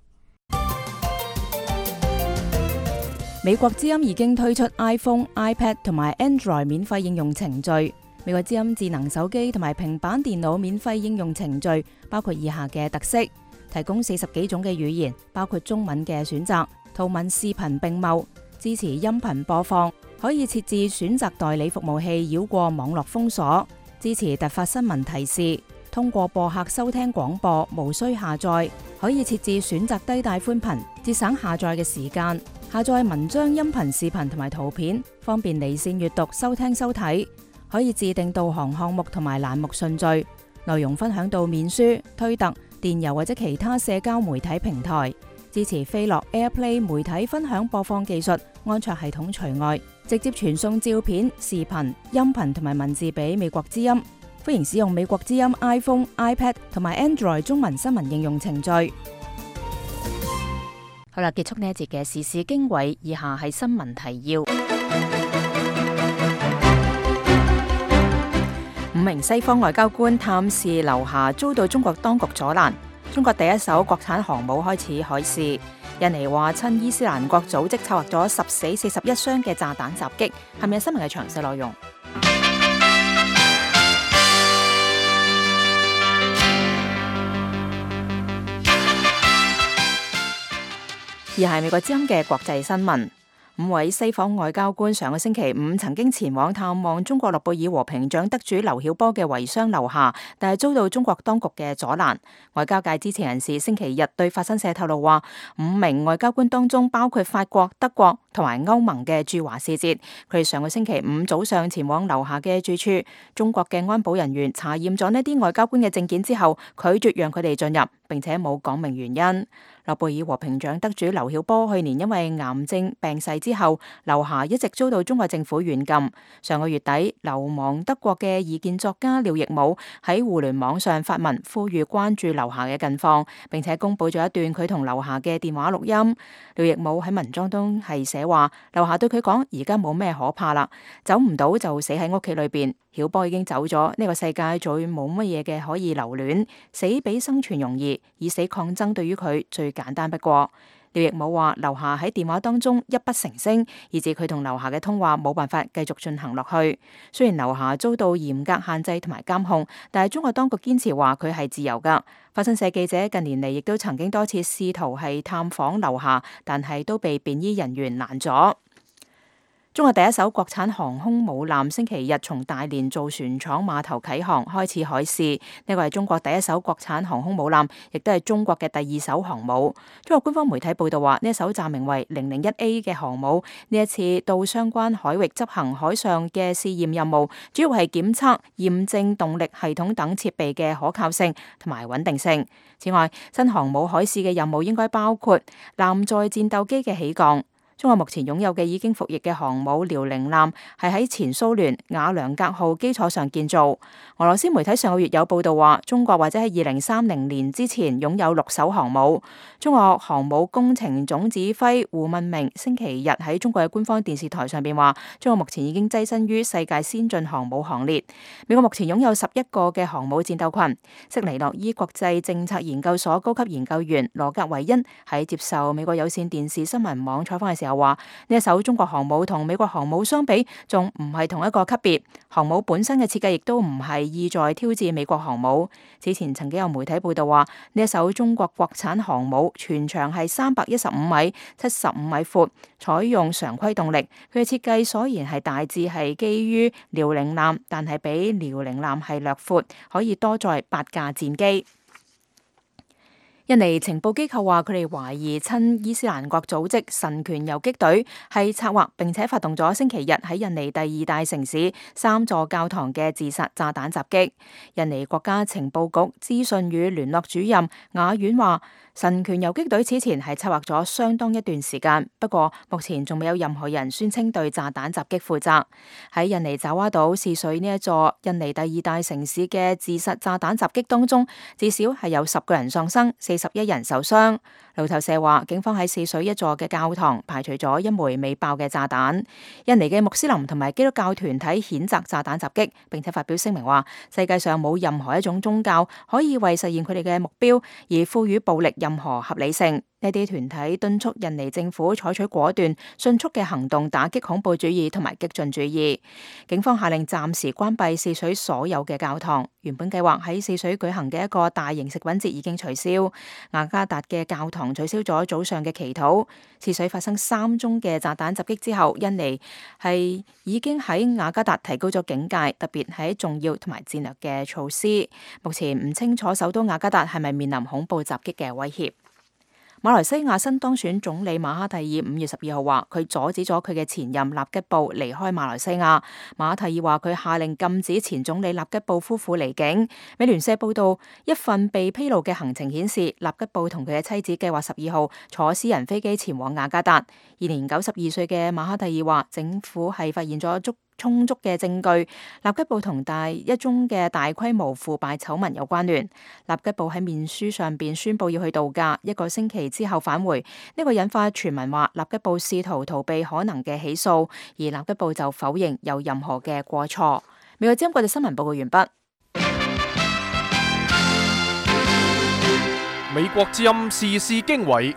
[SPEAKER 3] 美國之音已經推出 iPhone、iPad 同埋 Android 免費應用程序。美國之音智能手機同埋平板電腦免費應用程序包括以下嘅特色：提供四十幾種嘅語言，包括中文嘅選擇，圖文視頻並茂。支持音頻播放，可以設置選擇代理服務器繞過網絡封鎖，支持突發新聞提示，通過播客收聽廣播，無需下載，可以設置選擇低帶寬頻，節省下載嘅時間，下載文章、音頻、視頻同埋圖片，方便離線閱讀、收聽收睇，可以自定導航項目同埋欄目順序，內容分享到面書、推特、 電郵或者其他社交媒體平台。支持飛樂 AirPlay 媒體分享播放技術，安卓系統除外，直接傳送照片、視頻、音頻同埋文字俾美國之音。歡迎使用美國之音 iPhone、iPad 同埋 Android 中文新聞應用程序。好啦，結束呢一節嘅時事經緯，以下係新聞提要。五名西方外交官探視劉霞遭到中國當局阻攔。中國第一艘國產航母開始海試。印尼話親伊斯蘭國組織策劃咗十死四十一傷嘅炸彈襲擊。係咪有新聞嘅詳細內容？而係美國之音嘅國際新聞。五位西方外交官上個星期五曾經前往探望中國諾貝爾和平獎得主劉曉波嘅遺孀劉霞，但係遭到中國當局嘅阻攔。外交界知情人士星期日對法新社透露話，五名外交官當中包括法國、德國同埋歐盟嘅駐華使節，佢哋上個星期五早上前往劉霞嘅住處。中國嘅安保人員查驗咗呢啲外交官嘅證件之後，拒絕讓佢哋進入，並且冇講明原因。諾貝爾和平獎得主劉曉波去年因為癌症病逝之後，劉霞一直遭到中國政府軟禁。上個月底，流亡德國嘅異見作家廖亦武喺互聯網上發文呼籲關注劉霞嘅近況，並且公布咗一段佢同劉霞嘅電話錄音。廖亦武喺文章中係寫話，劉霞對佢講：而家冇咩可怕啦，走唔到就死喺屋企裏邊。曉波已經走咗，呢個世界再冇乜嘢嘅可以留戀，死比生存容易，以死抗爭對於佢最簡單不過。廖亦武話，劉霞喺電話當中泣不成聲，以致佢同劉霞嘅通話冇辦法繼續進行落去。雖然劉霞遭到嚴格限制同埋監控，但係中國當局堅持話佢係自由噶。法新社記者近年嚟亦都曾經多次試圖係探訪劉霞，但係都被便衣人員攔咗。中國第一艘國產航空母艦星期日從大連造船廠碼頭啟航，開始海試。呢個係中國第一艘國產航空母艦，亦都係中國嘅第二艘航母。中國官方媒體報道話，呢一艘暫名為零零一 A 嘅航母，呢一次到相關海域執行海上嘅試驗任務，主要係檢測、驗證動力系統等設備嘅可靠性同埋穩定性。此外，新航母海試嘅任務應該包括艦載戰鬥機嘅起降。中國目前擁有嘅已經服役嘅航母遼寧艦係喺前蘇聯瓦良格號基礎上建造。俄羅斯媒體上個月有報道話，中國或者喺二零三零年之前擁有六艘航母。中國航母工程總指揮胡問明星期日喺中國嘅官方電視台上邊話，中國目前已經躋身於世界先進航母行列。美國目前擁有十一個嘅航母戰鬥群。悉尼諾伊國際政策研究所高級研究員羅格維恩喺接受美國有線電視新聞網採訪嘅時候話，呢一艘中國航母同美國航母相比，仲唔係同一個級別。航母本身嘅設計亦都唔係意在挑戰美國航母。此前曾經有媒體報道話，呢一艘中國國產航母全長係三百一十五米、七十五米闊，採用常規動力。佢嘅設計雖然係大致係基於遼寧艦，但係比遼寧艦係略闊，可以多載八架戰機。印尼情報機構話，佢哋懷疑親伊斯蘭國組織神權游擊隊係策劃並且發動咗星期日喺印尼第二大城市三座教堂嘅自殺炸彈襲擊。印尼國家情報局資訊與聯絡主任雅婉話，神權游擊隊此前係策劃咗相當一段時間，不過目前仲未有任何人宣稱對炸彈襲擊負責。喺印尼爪哇島泗水呢一座印尼第二大城市嘅自殺炸彈襲擊當中，至少係有十個人喪生，四十一人受傷。路透社話，警方喺泗水一座嘅教堂排除咗一枚未爆嘅炸彈。印尼嘅穆斯林同埋基督教團體譴責炸彈襲擊，並且發表聲明話，世界上冇任何一種宗教可以為實現佢哋嘅目標而賦予暴力任何合理性。呢啲團體敦促印尼政府採取果斷、迅速嘅行動，打擊恐怖主義同埋激進主義。警方下令暫時關閉泗水所有嘅教堂。原本計劃喺泗水舉行嘅一個大型食品節已經取消。雅加達嘅教堂取消咗早上嘅祈禱。泗水發生三宗嘅炸彈襲擊之後，印尼係已經喺雅加達提高咗警戒，特別係重要同埋戰略嘅措施。目前唔清楚首都雅加達係咪面臨恐怖襲擊嘅威脅。 馬來西亞新當選總理馬哈蒂爾五月十二號話，佢阻止咗佢嘅前任納吉布離開馬來西亞。馬哈蒂爾話佢下令禁止前總理納吉布夫婦離境。美聯社報道，一份被披露嘅行程顯示，納吉布同佢嘅妻子計劃十二號坐私人飛機前往雅加達。現年九十二歲嘅馬哈蒂爾話，政府係發現咗足充足嘅證據，納吉布同大一宗嘅大規模腐敗醜聞有關聯。納吉布喺面書上邊宣布要去度假，一個星期之後返回，呢、這個引發傳聞話納吉布試圖逃避可能嘅起訴，而納吉布就否認有任何嘅過錯。美國之音國際新聞報告完畢。
[SPEAKER 2] 美國之音時事經緯，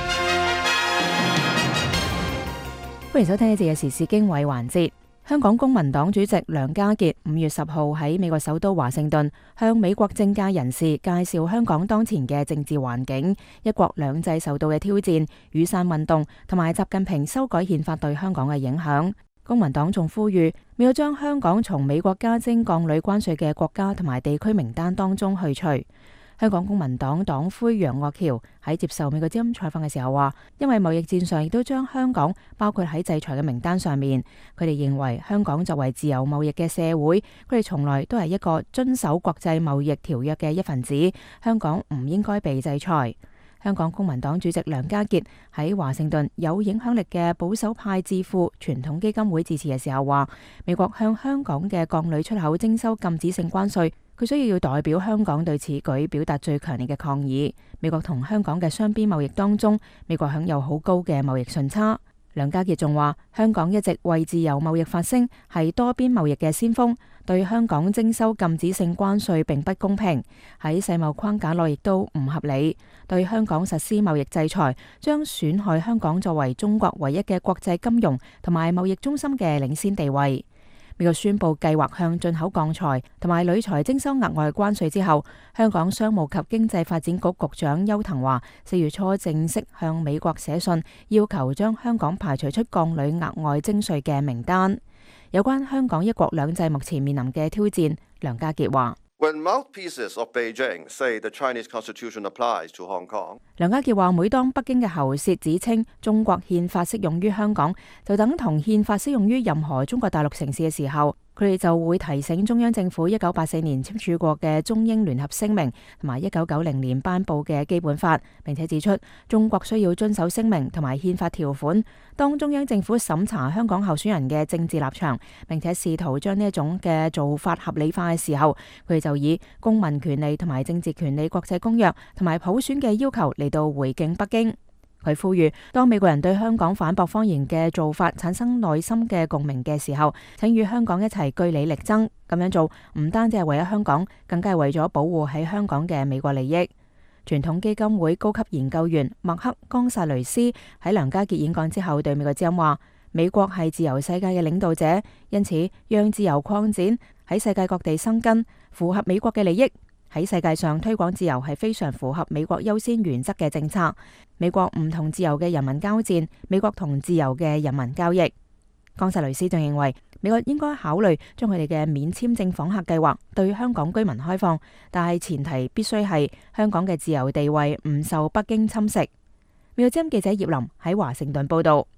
[SPEAKER 3] 歡迎收聽呢節嘅時事經緯環節。香港公民黨主席梁家傑五月十號喺美國首都華盛頓向美國政界人士介紹香港當前嘅政治環境、一國兩制受到嘅挑戰、雨傘運動同埋習近平修改憲法對香港嘅影響。公民黨仲呼籲要將香港從美國加徵鋼鋁關稅嘅國家同埋地區名單當中去除。香港公民黨黨魁楊岳橋喺接受美國之音採訪嘅時候話，因為貿易戰上亦都將香港包括喺制裁嘅名單上面。佢哋認為香港作為自由貿易嘅社會，佢哋從來都係一個遵守國際貿易條約嘅一份子，香港唔應該被制裁。香港公民黨主席梁家傑喺華盛頓有影響力嘅保守派智庫傳統基金會致辭嘅時候話，美國向香港嘅鋼鋁出口徵收禁止性關稅，佢需要要代表香港對此舉表達最強烈嘅抗議。美國同香港嘅雙邊貿易當中，美國享有好高嘅貿易順差。梁家傑仲話，香港一直為自由貿易發聲，係多邊貿易嘅先鋒，對香港徵收禁止性關稅並不公平，喺世貿框架內亦都唔合理，對香港實施貿易制裁，將損害香港作為中國唯一嘅國際金融同埋貿易中心嘅領先地位。美國宣布計劃向進口鋼材同埋鋁材徵收額外關稅之後，香港商務及經濟發展局局長邱騰華四月初正式向美國寫信，要求將香港排除出鋼鋁額外徵稅嘅名單。有關香港一國兩制目前面臨嘅挑戰，梁家傑話
[SPEAKER 7] ：When mouthpieces of Beijing say the Chinese Constitution applies to Hong Kong，
[SPEAKER 3] 梁家傑話，每當北京嘅喉舌指稱中國憲法適用於香港，就等同憲法適用於任何中國大陸城市嘅時候，佢哋就會提醒中央政府一九八四年簽署過嘅中英聯合聲明同埋一九九零年頒布嘅基本法，並且指出中國需要遵守聲明同埋憲法條款。當中央政府審查香港候選人嘅政治立場，並且試圖將呢一種嘅做法合理化嘅時候，佢哋就以公民權利同埋政治權利國際公約同埋普選嘅要求嚟到回敬北京。佢呼籲，當美國人對香港反駁謊言嘅做法產生內心嘅共鳴嘅時候，請與香港一齊據理力爭。咁樣做唔單止係為咗香港，更加係為咗保護喺香港嘅美國利益。傳統基金會高級研究員麥克岡薩雷斯喺梁家傑演講之後對美國之音話：美國係自由世界嘅領導者，因此讓自由擴展喺世界各地生根，符合美國嘅利益。喺世界上推廣自由係非常符合美國優先原則嘅政策。美國唔同自由嘅人民交戰，美國同自由嘅人民交易。岡薩雷斯仲認為，美國應該考慮將佢哋嘅免簽證訪客計劃對香港居民開放，但係前提必須係香港嘅自由地位唔受北京侵蝕。美國之音記者葉林喺華盛頓報道。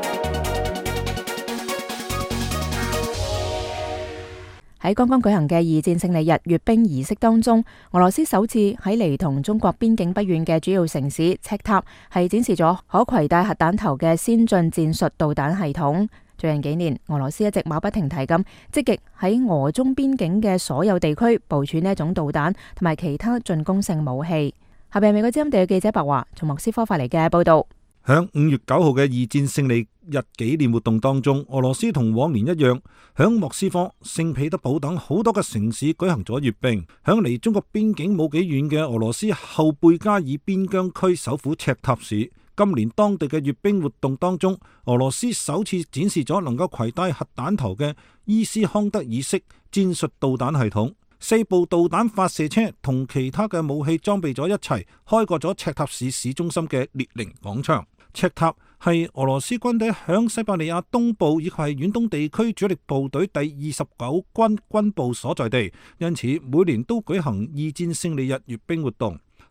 [SPEAKER 3] 喺剛剛舉行嘅二戰勝利日閱兵儀式當中，俄羅斯首次喺離同中國邊境不遠嘅主要城市赤塔係展示咗可攜帶核彈頭嘅先進戰術導彈系統。最近幾年，俄羅斯一直馬不停蹄咁積極喺俄中邊境嘅所有地區部署呢一種導彈同埋其他進攻性武器。下邊係美國之音地嘅記者白華從莫斯科發嚟嘅報道。
[SPEAKER 6] 響五月九號嘅二戰勝利日紀念活動當中，俄羅斯同往年一樣，響莫斯科、聖彼得堡等好多嘅城市舉行咗閱兵。響離中國邊境冇幾遠嘅俄羅斯後貝加爾邊疆區首府赤塔市，今年當地嘅閱兵活動當中，俄羅斯首次展示咗能夠攜帶核彈頭嘅伊斯康德爾式戰術導彈系統。四部導彈發射車同其他嘅武器裝備咗一齊，開過咗赤塔市市中心嘅列寧廣場。赤塔係俄羅斯軍隊響西伯利亞東部以及係遠東地區主力部隊第二十九軍軍部所在地，因此每年都舉行二戰勝利日閱兵活動。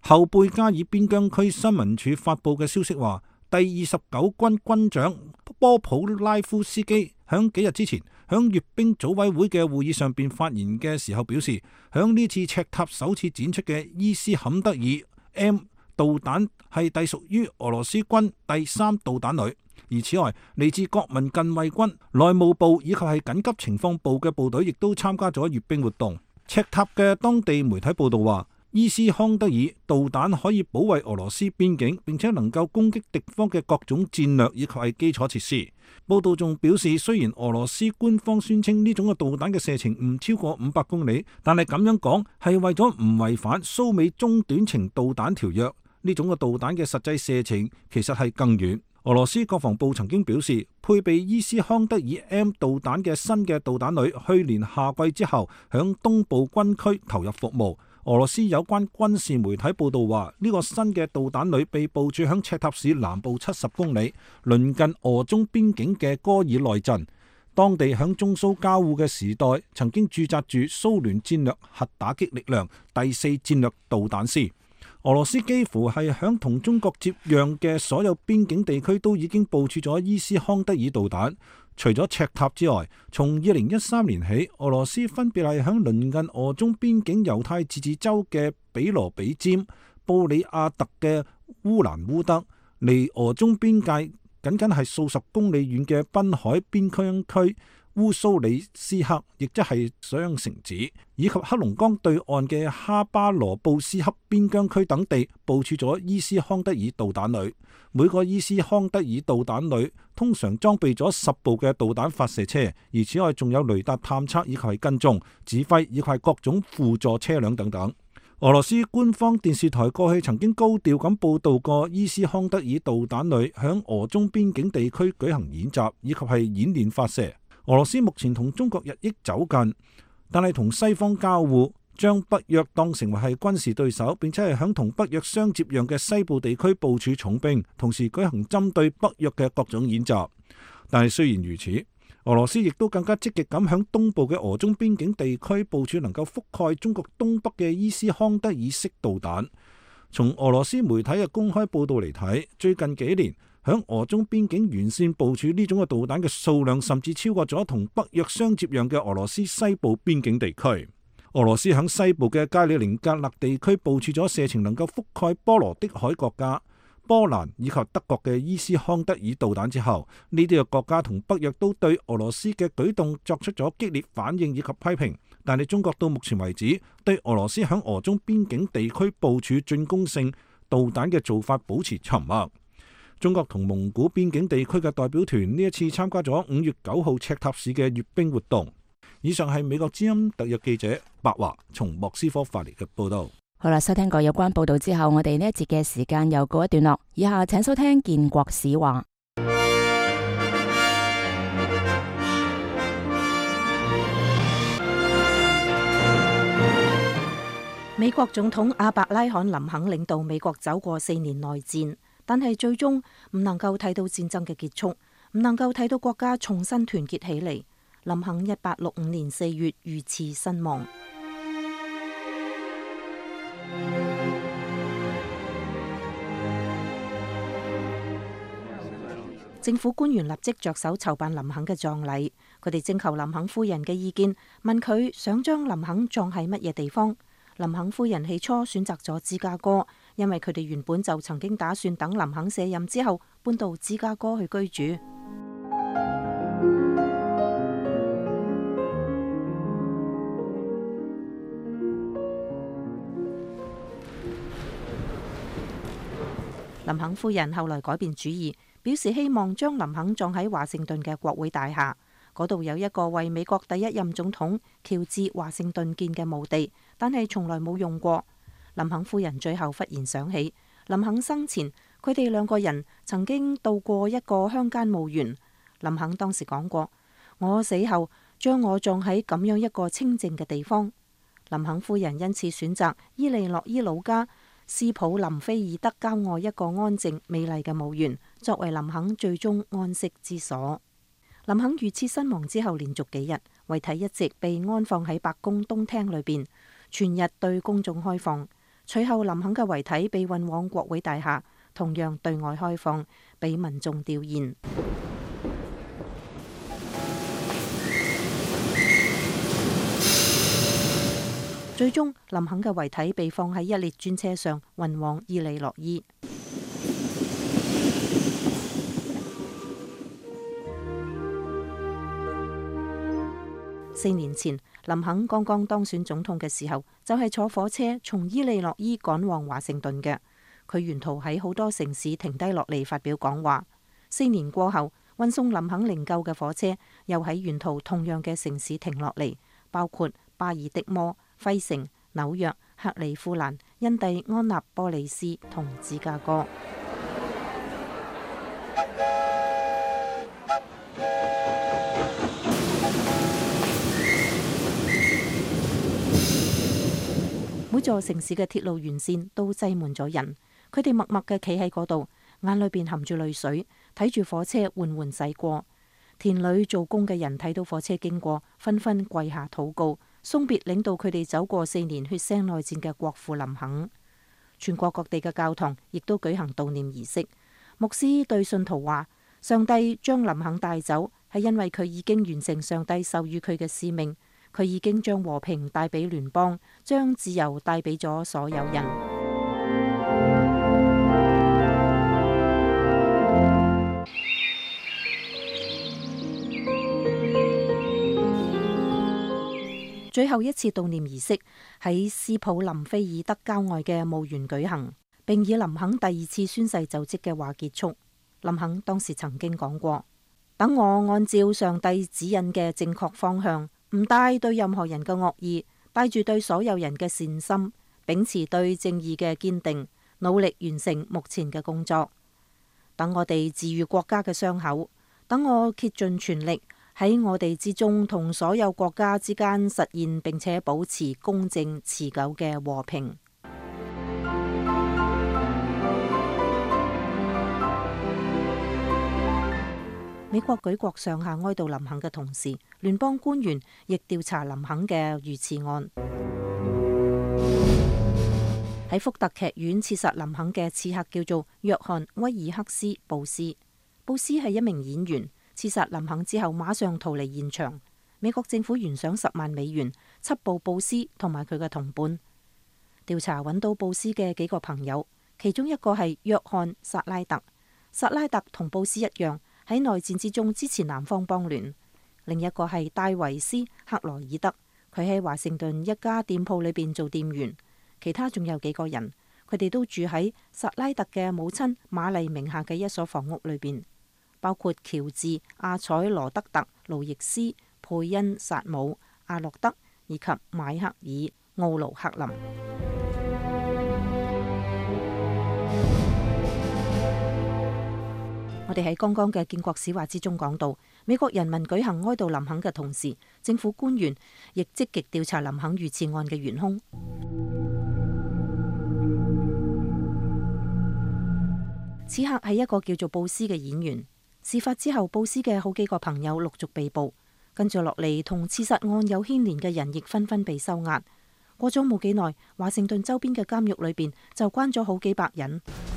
[SPEAKER 6] 後貝加爾邊疆區新聞處發布嘅消息話，第二十九軍軍長波普拉夫斯基響幾日之前響閱兵組委會嘅會議上邊發言嘅時候表示，響呢次赤塔首次展出嘅伊斯坎德爾 M 導彈係隸屬於俄羅斯軍第三導彈旅。而此外，嚟自國民近衛軍、內務部以及係緊急情況部嘅部隊亦都參加咗閱兵活動。赤塔嘅當地媒體報道話，伊斯康德爾導彈可以保衛俄羅斯邊境，並且能夠攻擊敵方嘅各種戰略以及係基礎設施。報道仲表示，雖然俄羅斯官方宣稱呢種嘅導彈嘅射程唔超過五百公里，但係咁樣講係為咗唔違反蘇美中短程導彈條約。呢種嘅導彈嘅實際射程其實係更遠。俄羅斯國防部曾經表示，配備伊斯康德爾 M 導彈嘅新嘅導彈旅去年夏季之後響東部軍區投入服務。俄羅斯有關軍事媒體報道話，呢、這個新嘅導彈旅被部署響赤塔市南部七十公里，鄰近俄中邊境嘅戈爾內鎮。當地響中蘇交互嘅時代，曾經駐紮住蘇聯戰略核打擊力量第四戰略導彈師。俄羅斯幾乎係響同中國接壤嘅所有邊境地區都已經部署咗伊斯康德爾導彈。除咗赤塔之外，從二零一三年起，俄羅斯分別係響鄰近俄中邊境猶太自治州嘅比羅比尖、布里亞特嘅烏蘭烏德，離俄中邊界僅僅係數十公里遠嘅濱海邊疆區烏蘇里斯克，亦即係雙城子，以及黑龍江對岸嘅哈巴羅布斯克邊疆區等地部署咗伊斯康德爾導彈旅。每個伊斯康德爾導彈旅通常裝備咗十部嘅導彈發射車，而此外仲有雷達探測以及係跟蹤、指揮以及係各種輔助車輛等等。俄羅斯官方電視台過去曾經高調咁報道過伊斯康德爾導彈旅響俄中邊境地區舉行演習以及係演練發射。俄羅斯目前同中國日益走近，但係同西方交互，將北約當成為係軍事對手，並且係響同北約相接壤嘅西部地區部署重兵，同時舉行針對北約嘅各種演習。但係雖然如此，俄羅斯亦都更加積極咁響東部嘅俄中邊境地區部署能夠覆蓋中國東北嘅伊斯康德爾式導彈。從俄羅斯媒體嘅公開報道嚟睇，最近幾年響俄中邊境沿線部署呢種嘅導彈嘅數量，甚至超過咗同北約相接壤嘅俄羅斯西部邊境地區。俄羅斯響西部嘅加里寧格勒地區部署咗射程能夠覆蓋波羅的海國家波蘭以及德國嘅伊斯康德爾導彈之後，呢啲嘅國家同北約都對俄羅斯嘅舉動作出咗激烈反應以及批評。但係中國到目前為止對俄羅斯響俄中邊境地區部署進攻性導彈嘅做法保持沉默。中國同蒙古邊境地區嘅代表團呢一次參加咗五月九號赤塔市嘅閱兵活動。以上係美國之音特約記者白華從莫斯科發嚟嘅報道。
[SPEAKER 3] 好啦，收聽過有關報道之後，我哋呢一節嘅時間又告一段落。以下請收聽建國史話。
[SPEAKER 8] 美國總統亞伯拉罕林肯領導美國走過四年內戰，但係最終唔能夠睇到戰爭嘅結束，唔能夠睇到國家重新團結起嚟。林肯一八六五年四月遇刺身亡。政府官員立即着手籌辦林肯嘅葬禮，佢哋徵求林肯夫人嘅意見，問佢想將林肯葬喺乜嘢地方。林肯夫人起初選擇咗芝加哥，因為佢哋原本就曾經打算等林肯卸任之後搬到芝加哥去居住。林肯夫人後來改變主意，表示希望將林肯葬喺華盛頓嘅國會大廈，嗰度有一個為美國第一任總統喬治華盛頓建嘅墓地，但係從來冇用過。林肯夫人最後忽然想起，林肯生前佢哋兩個人曾經到過一個鄉間墓園。林肯當時講過：我死後將我葬喺咁樣一個清靜嘅地方。林肯夫人因此選擇伊利諾伊老家斯普林菲爾德郊外一個安靜美麗嘅墓園，作為林肯最終安息之所。林肯遇刺身亡之後，連續幾日遺體一直被安放喺白宮東廳裏邊，全日對公眾開放。 隨後林肯嘅遺體被運往國會大廈，同樣對外開放，俾民眾弔唁。最終，林肯嘅遺體被放喺一列專車上，運往伊利諾伊。四年前，林肯剛剛當選總統嘅時候，就係坐火車從伊利諾伊趕往華盛頓嘅。佢沿途喺好多城市停低落嚟發表講話。四年過後，運送林肯靈柩嘅火車又喺沿途同樣嘅城市停落嚟，包括巴爾的摩、費城、紐約、克利夫蘭、印第安納波利斯同芝加哥。每座城市嘅鐵路沿線都擠滿咗人，佢哋默默嘅企喺嗰度，眼裏邊含住淚水，睇住火車緩緩駛過。田裏做工嘅人睇到火車經過，紛紛跪下禱告，送別領導佢哋走過四年血腥內戰嘅國父林肯。全國各地嘅教堂亦都舉行悼念儀式。牧師對信徒話：上帝將林肯帶走，係因為佢已經完成上帝授予佢嘅使命。佢已經將和平帶俾聯邦，將自由帶俾咗所有人。最後一次悼念儀式喺斯普林菲爾德郊外嘅墓園舉行，並以林肯第二次宣誓就職嘅話結束。林肯當時曾經講過：等我按照上帝指引嘅正確方向，唔帶對任何人嘅惡意，帶住對所有人嘅善心，秉持對正義嘅堅定，努力完成目前嘅工作。等我哋治癒國家嘅傷口，等我竭盡全力喺我哋之中同所有國家之間實現並且保持公正持久嘅和平。美國舉國上下哀悼林肯嘅同時，聯邦官員亦調查林肯嘅遇刺案。喺福特劇院刺殺林肯嘅刺客叫做約翰威爾克斯布斯。布斯係一名演員，刺殺林肯之後馬上逃離現場。美國政府懸賞十萬美元緝捕布斯同埋佢嘅同伴。調查揾到布斯嘅幾個朋友，其中一個係約翰薩拉特。薩拉特同布斯一樣，喺內戰之中支持南方邦聯。另一個係戴維斯克羅爾德，佢喺華盛頓一家店鋪裏邊做店員。其他仲有幾個人，佢哋都住喺薩拉特嘅母親瑪麗名下嘅一所房屋裏邊，包括喬治、阿采羅德特、路易斯、佩恩、薩姆、阿諾德以及邁克爾·奧盧克林。我哋喺剛剛嘅建國史話之中講到，美國人民舉行哀悼林肯嘅同時，政府官員亦積極調查林肯遇刺案嘅元兇。此刻係一個叫做布斯嘅演員。事發之後，布斯嘅好幾個朋友陸續被捕，跟住落嚟同刺殺案有牽連嘅人亦紛紛被收押。過咗冇幾耐，華盛頓周邊嘅監獄裏邊就關咗好幾百人。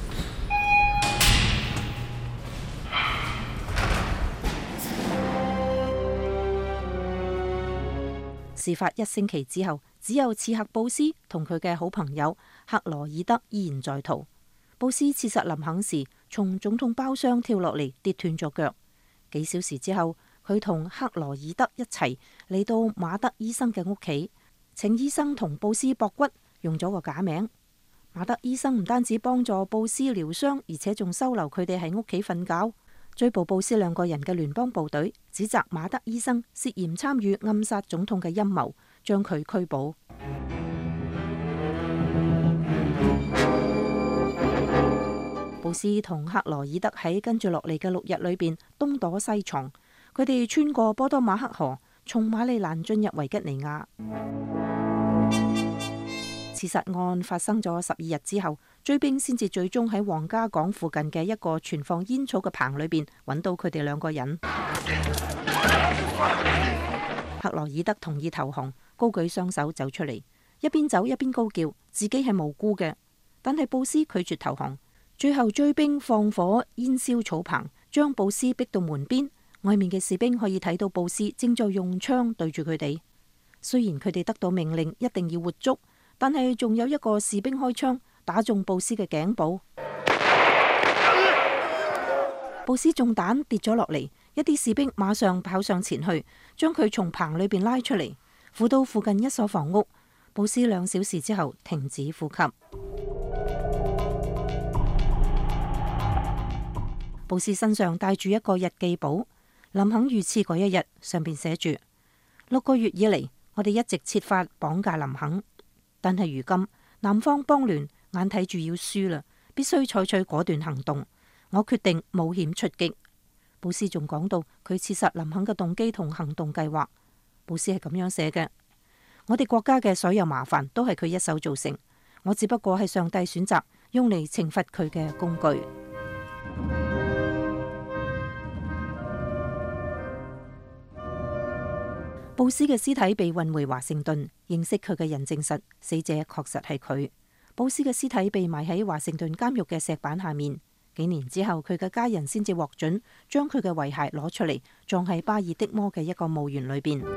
[SPEAKER 8] 事發一星期之後，只有刺客布斯同佢嘅好朋友克羅爾德依然在逃。布斯刺殺林肯時，從總統包廂跳落嚟，跌斷咗腳。幾小時之後，佢同克羅爾德一齊嚟到馬德醫生嘅屋企，請醫生同布斯駁骨，用咗個假名。馬德醫生唔單止幫助布斯療傷，而且仲收留佢哋喺屋企瞓覺。追捕布斯兩個人嘅聯邦部隊指責馬德醫生涉嫌參與暗殺總統嘅陰謀，將佢拘捕。布斯同克羅爾德喺跟住落嚟嘅六日裏邊東躲西藏，佢哋穿過波多馬克河，從馬里蘭進入維吉尼亞。刺殺案發生咗十二日之後，追兵先至最終喺皇家港附近嘅一個存放煙草嘅棚裏邊揾到佢哋兩個人。克羅爾德同意投降，高舉雙手走出嚟。 一邊走一邊高叫自己係無辜嘅。但係布斯拒絕投降，最後追兵放火煙燒草棚，將布斯逼到門邊。外面嘅士兵可以睇到布斯正在用槍對住佢哋。雖然佢哋得到命令一定要活捉，但係仲有一個士兵開槍打中布斯嘅頸部，布斯中彈跌咗落嚟。一啲士兵馬上跑上前去，將佢從棚裏邊拉出嚟，扶到附近一所房屋。布斯兩小時之後停止呼吸。布斯身上帶住一個日記簿，林肯遇刺嗰一日，上邊寫住：六個月以嚟，我哋一直設法綁架林肯，但係如今南方邦聯眼睇住要輸啦，必須採取果斷行動。我決定冒險出擊。布斯仲講到佢刺殺林肯嘅動機同行動計劃。布斯係咁樣寫嘅：我哋國家嘅所有麻煩都係佢一手造成，我只不過係上帝選擇用嚟懲罰佢嘅工具。布斯嘅屍體被運回華盛頓，認識佢嘅人證實死者確實係佢。布斯嘅屍體被埋喺華盛頓監獄嘅石板下面。幾年之後，佢嘅家人先至獲准將佢嘅遺骸攞出嚟，葬喺巴爾的摩嘅一個墓園裏邊。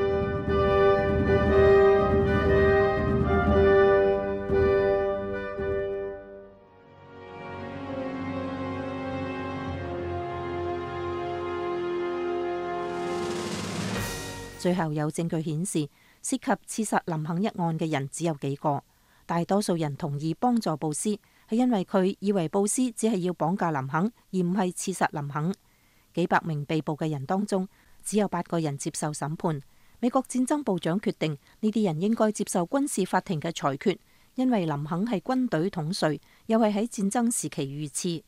[SPEAKER 8] 最後有證據顯示，涉及刺殺林肯一案嘅人只有幾個，大多數人同意幫助布斯，係因為佢以為布斯只係要綁架林肯，而唔係刺殺林肯。幾百名被捕嘅人當中，只有八個人接受審判。美國戰爭部長決定呢啲人應該接受軍事法庭嘅裁決，因為林肯係軍隊統帥，又係喺戰爭時期遇刺。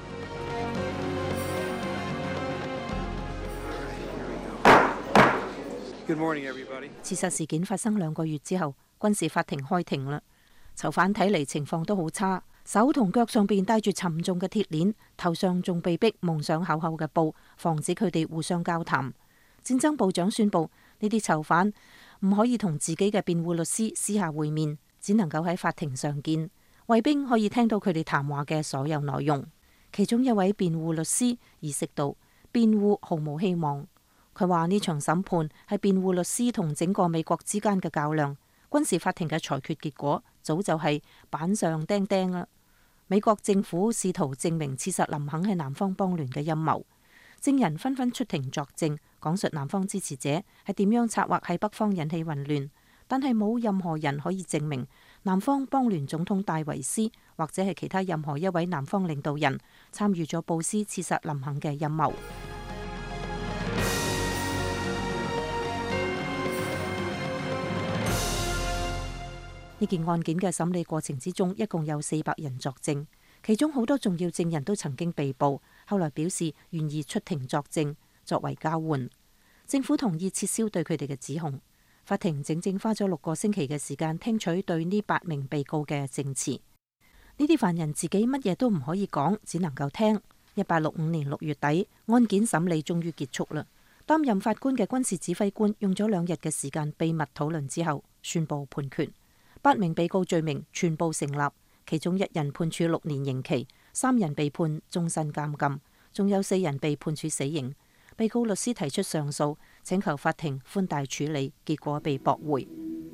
[SPEAKER 9] Good morning, everybody.
[SPEAKER 8] 刺殺事件發生兩個月之後，軍事法庭開庭啦。囚犯睇嚟情況都好差，手同腳上邊帶住沉重嘅鐵鏈，頭上仲被逼蒙上厚厚嘅布，防止佢哋互相交談。戰爭部長宣布，呢啲囚犯唔可以同自己嘅辯護律師私下會面，只能夠喺法庭上見。衛兵可以聽到佢哋談話嘅所有內容。其中一位辯護律師意識到辯護毫無希望。佢話呢場審判係辯護律師同整個美國之間嘅較量。軍事法庭嘅裁決結果早就係板上釘釘啦。美國政府試圖證明刺殺林肯係南方邦聯嘅陰謀，證人紛紛出庭作證，講述南方支持者係點樣策劃喺北方引起混亂，但係冇任何人可以證明南方邦聯總統戴維斯或者係其他任何一位南方領導人參與咗布斯刺殺林肯嘅陰謀。呢件案件嘅審理過程之中，一共有四百人作證，其中好多重要證人都曾經被捕，後來表示願意出庭作證，作為交換。政府同意撤銷對佢哋嘅指控。法庭整整花咗六個星期嘅時間聽取對呢八名被告嘅證詞。呢啲犯人自己乜嘢都唔可以講，只能夠聽。一八六五年六月底，案件審理終於結束啦。擔任法官嘅軍事指揮官用咗兩日嘅時間秘密討論之後，宣布判決。八名被告罪名全部成立，其中一人判處六年刑期，三人被判終身監禁，仲有四人被判處死刑。被告律師提出上訴，請求法庭寬大處理，結果被駁回。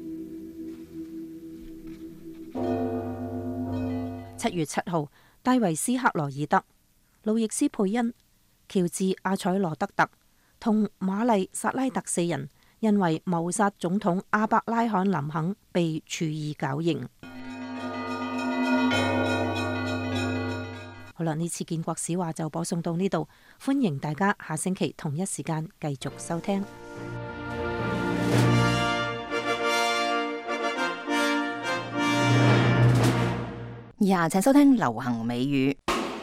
[SPEAKER 8] 七月七號，戴維斯克羅爾德、路易斯佩恩、喬治阿采羅德特同瑪麗薩拉特四人因為謀殺總統阿伯拉罕林肯被處以絞刑。好啦，呢次建國史話就播送到呢度，歡迎大家下星期同一時間繼續收聽。
[SPEAKER 3] 以下請收聽流行美語。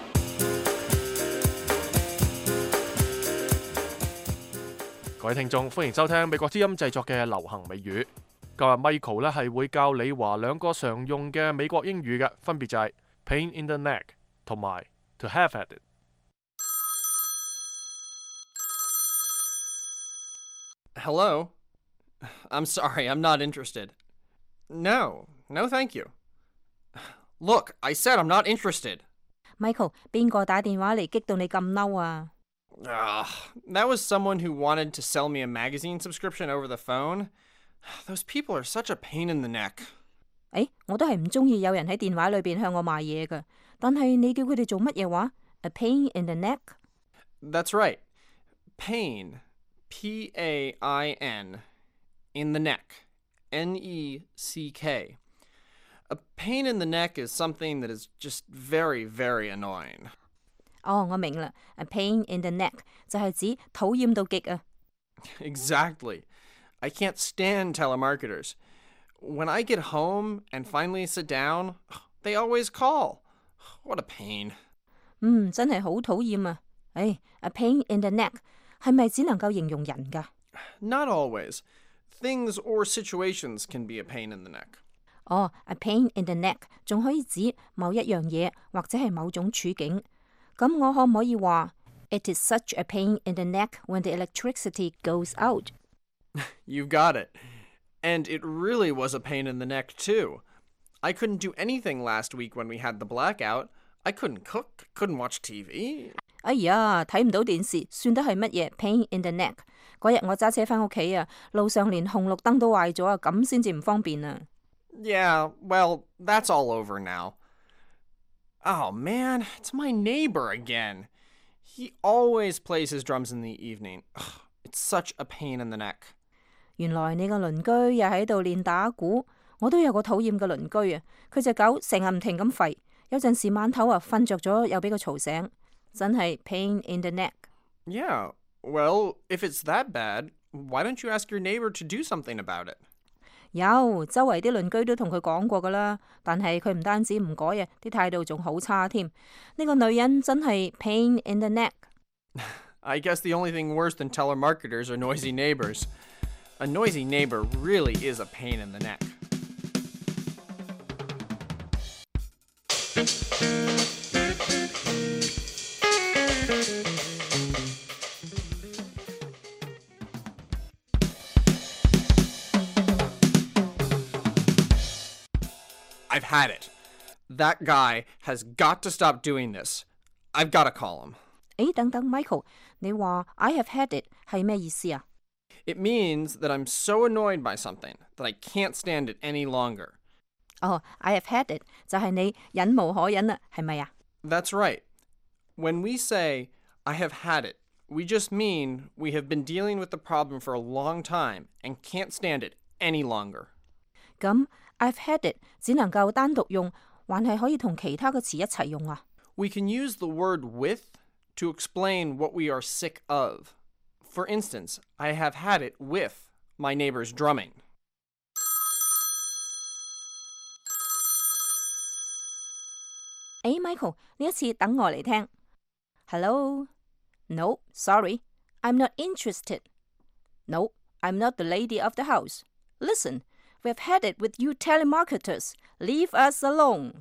[SPEAKER 2] 各位聽眾，歡迎收聽美國之音製作嘅流行美語。今日 Michael 咧係會教你話兩個常用嘅美國英語嘅，分別就係 pain in the neck 同埋 to have at it。
[SPEAKER 9] Hello? I'm sorry, I'm not interested. No, no thank you. Look, I said I'm not interested.
[SPEAKER 8] Michael， 邊個打電話嚟激到你咁嬲啊？
[SPEAKER 9] Ugh, that was someone who wanted to sell me a magazine subscription over the phone. Those people are such a pain in the neck.
[SPEAKER 8] 誒，我都係唔中意有人喺電話裏邊向我賣嘢㗎。但係你叫佢哋做乜嘢話？A pain in the neck？
[SPEAKER 9] That's right. Pain. P A I N. In the neck. N E C K. A pain in the neck is something that is just very, very annoying.
[SPEAKER 8] 哦，我明啦。A pain in the neck 就係指討厭到極啊。
[SPEAKER 9] Exactly. I can't stand telemarketers. When I get home and finally sit down, they always call. What a pain.
[SPEAKER 8] 嗯，真係好討厭啊！誒，a pain in the neck 係咪只能夠形容人㗎？
[SPEAKER 9] Not always. Things or situations can be a pain in the neck.
[SPEAKER 8] 哦，a pain in the neck 仲可以指某一樣嘢或者係某種處境。咁我可唔可以話 It is such a pain in the neck when the electricity goes out?
[SPEAKER 9] You've got it. And it really was a pain in the neck, too. I couldn't do anything last week when we had the blackout. I couldn't cook, couldn't watch T V.
[SPEAKER 8] 哎呀，睇唔到電視，算得係乜嘢 pain in the neck？ 嗰日我揸車返屋企啊，路上連紅綠燈都壞咗啊，咁先至唔方便啊。
[SPEAKER 9] Yeah, well, that's all over now. Oh, man, it's my neighbor again. He always plays his drums in the evening. Ugh, it's such a pain in the neck.
[SPEAKER 8] 原來你個鄰居又喺度練打鼓，我都有個討厭嘅鄰居啊，佢隻狗成日唔停咁吠，有陣時晚頭啊瞓着咗又俾佢嘈醒，真係 pain in the neck。
[SPEAKER 9] Yeah, well, if it's that bad, why don't you ask your neighbor to do something about it?
[SPEAKER 8] 有，周圍啲鄰居都同佢講過噶啦，但係佢唔單止唔改啊，啲態度仲好差添。呢個女人真係 pain in the neck。
[SPEAKER 9] I guess the only thing worse than telemarketers are noisy neighbors. A noisy neighbor really is a pain in the neck. I've had it. That guy has got to stop doing this. I've got to call him.
[SPEAKER 8] 誒，等等 ，Michael， 你話 I have had it 係咩意思啊？
[SPEAKER 9] It means that I'm so annoyed by something that I can't stand it any longer.
[SPEAKER 8] 哦 ，I have had it 就係你忍無可忍啦，係咪啊？
[SPEAKER 9] That's right. When we say, I have had it, we just mean we have been dealing with the problem for a long time and can't stand it any longer.
[SPEAKER 8] 咁 I've had it 只能夠單獨用，還係可以同其他嘅詞一齊用啊？
[SPEAKER 9] We can use the word with to explain what we are sick of. For instance, I have had it with my neighbor's drumming.
[SPEAKER 8] 誒，Michael， 呢一次等我嚟聽。Hello? No, sorry. I'm not interested. No, I'm not the lady of the house. Listen, we've had it with you telemarketers. Leave us alone.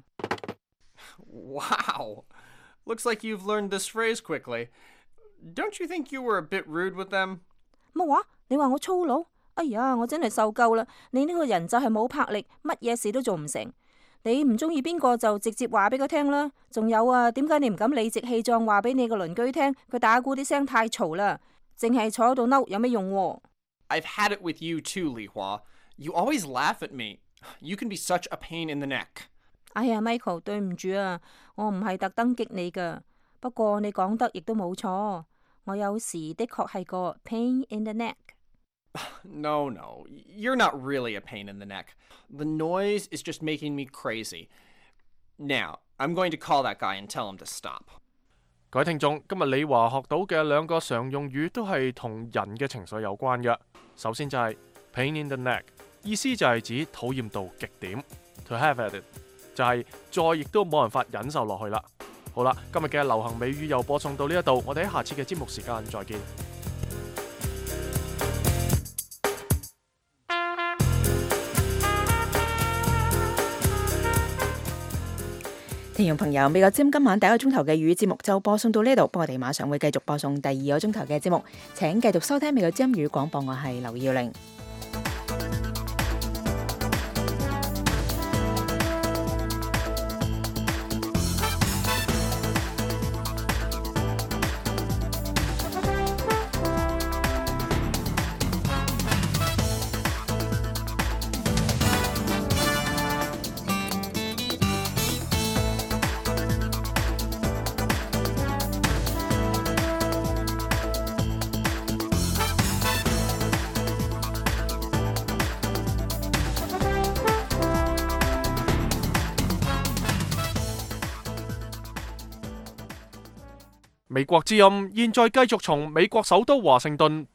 [SPEAKER 9] Wow. Looks like you've learned this phrase quickly. Don't you think you were a bit rude with them?
[SPEAKER 8] 乜話？你話我粗魯？哎呀，我真係受夠啦！你呢個人就係冇魄力，乜嘢事都做唔成。你唔中意邊個就直接話俾佢聽啦。仲有啊，點解你唔敢理直氣壯話俾你個鄰居聽？佢打鼓啲聲太嘈啦，淨係坐喺度嬲有咩用喎？
[SPEAKER 9] I've had it with you too, Li Hua. You always laugh at me. You can be such a pain in the neck.
[SPEAKER 8] 哎呀 ，Michael， 對唔住啊，我唔係特登激你噶。不過你講得亦都冇錯，我有時的確係個 pain in the neck。
[SPEAKER 9] No, no, you're not really a pain in the neck. The noise is just making me crazy. Now, I'm going to call that guy and tell him to stop.
[SPEAKER 2] 各位聽眾，今日李華學到嘅兩個常用語都係同人嘅情緒有關嘅。首先就係 pain in the neck， 意思就係指討厭到極點。To have at it 就係再亦都冇辦法忍受落去啦。好啦，今日嘅流行美語又播送到呢一度，我哋喺下次嘅節目時間再見。
[SPEAKER 3] 聽眾朋友，美國之音今晚第一個鐘頭嘅粵語節目就播送到呢度，不過我哋馬上會繼續播送第二個鐘頭嘅節目，請繼續收聽美國之音粵語廣播，我係劉耀玲。
[SPEAKER 2] 美國之音現在繼續從美國首都華盛頓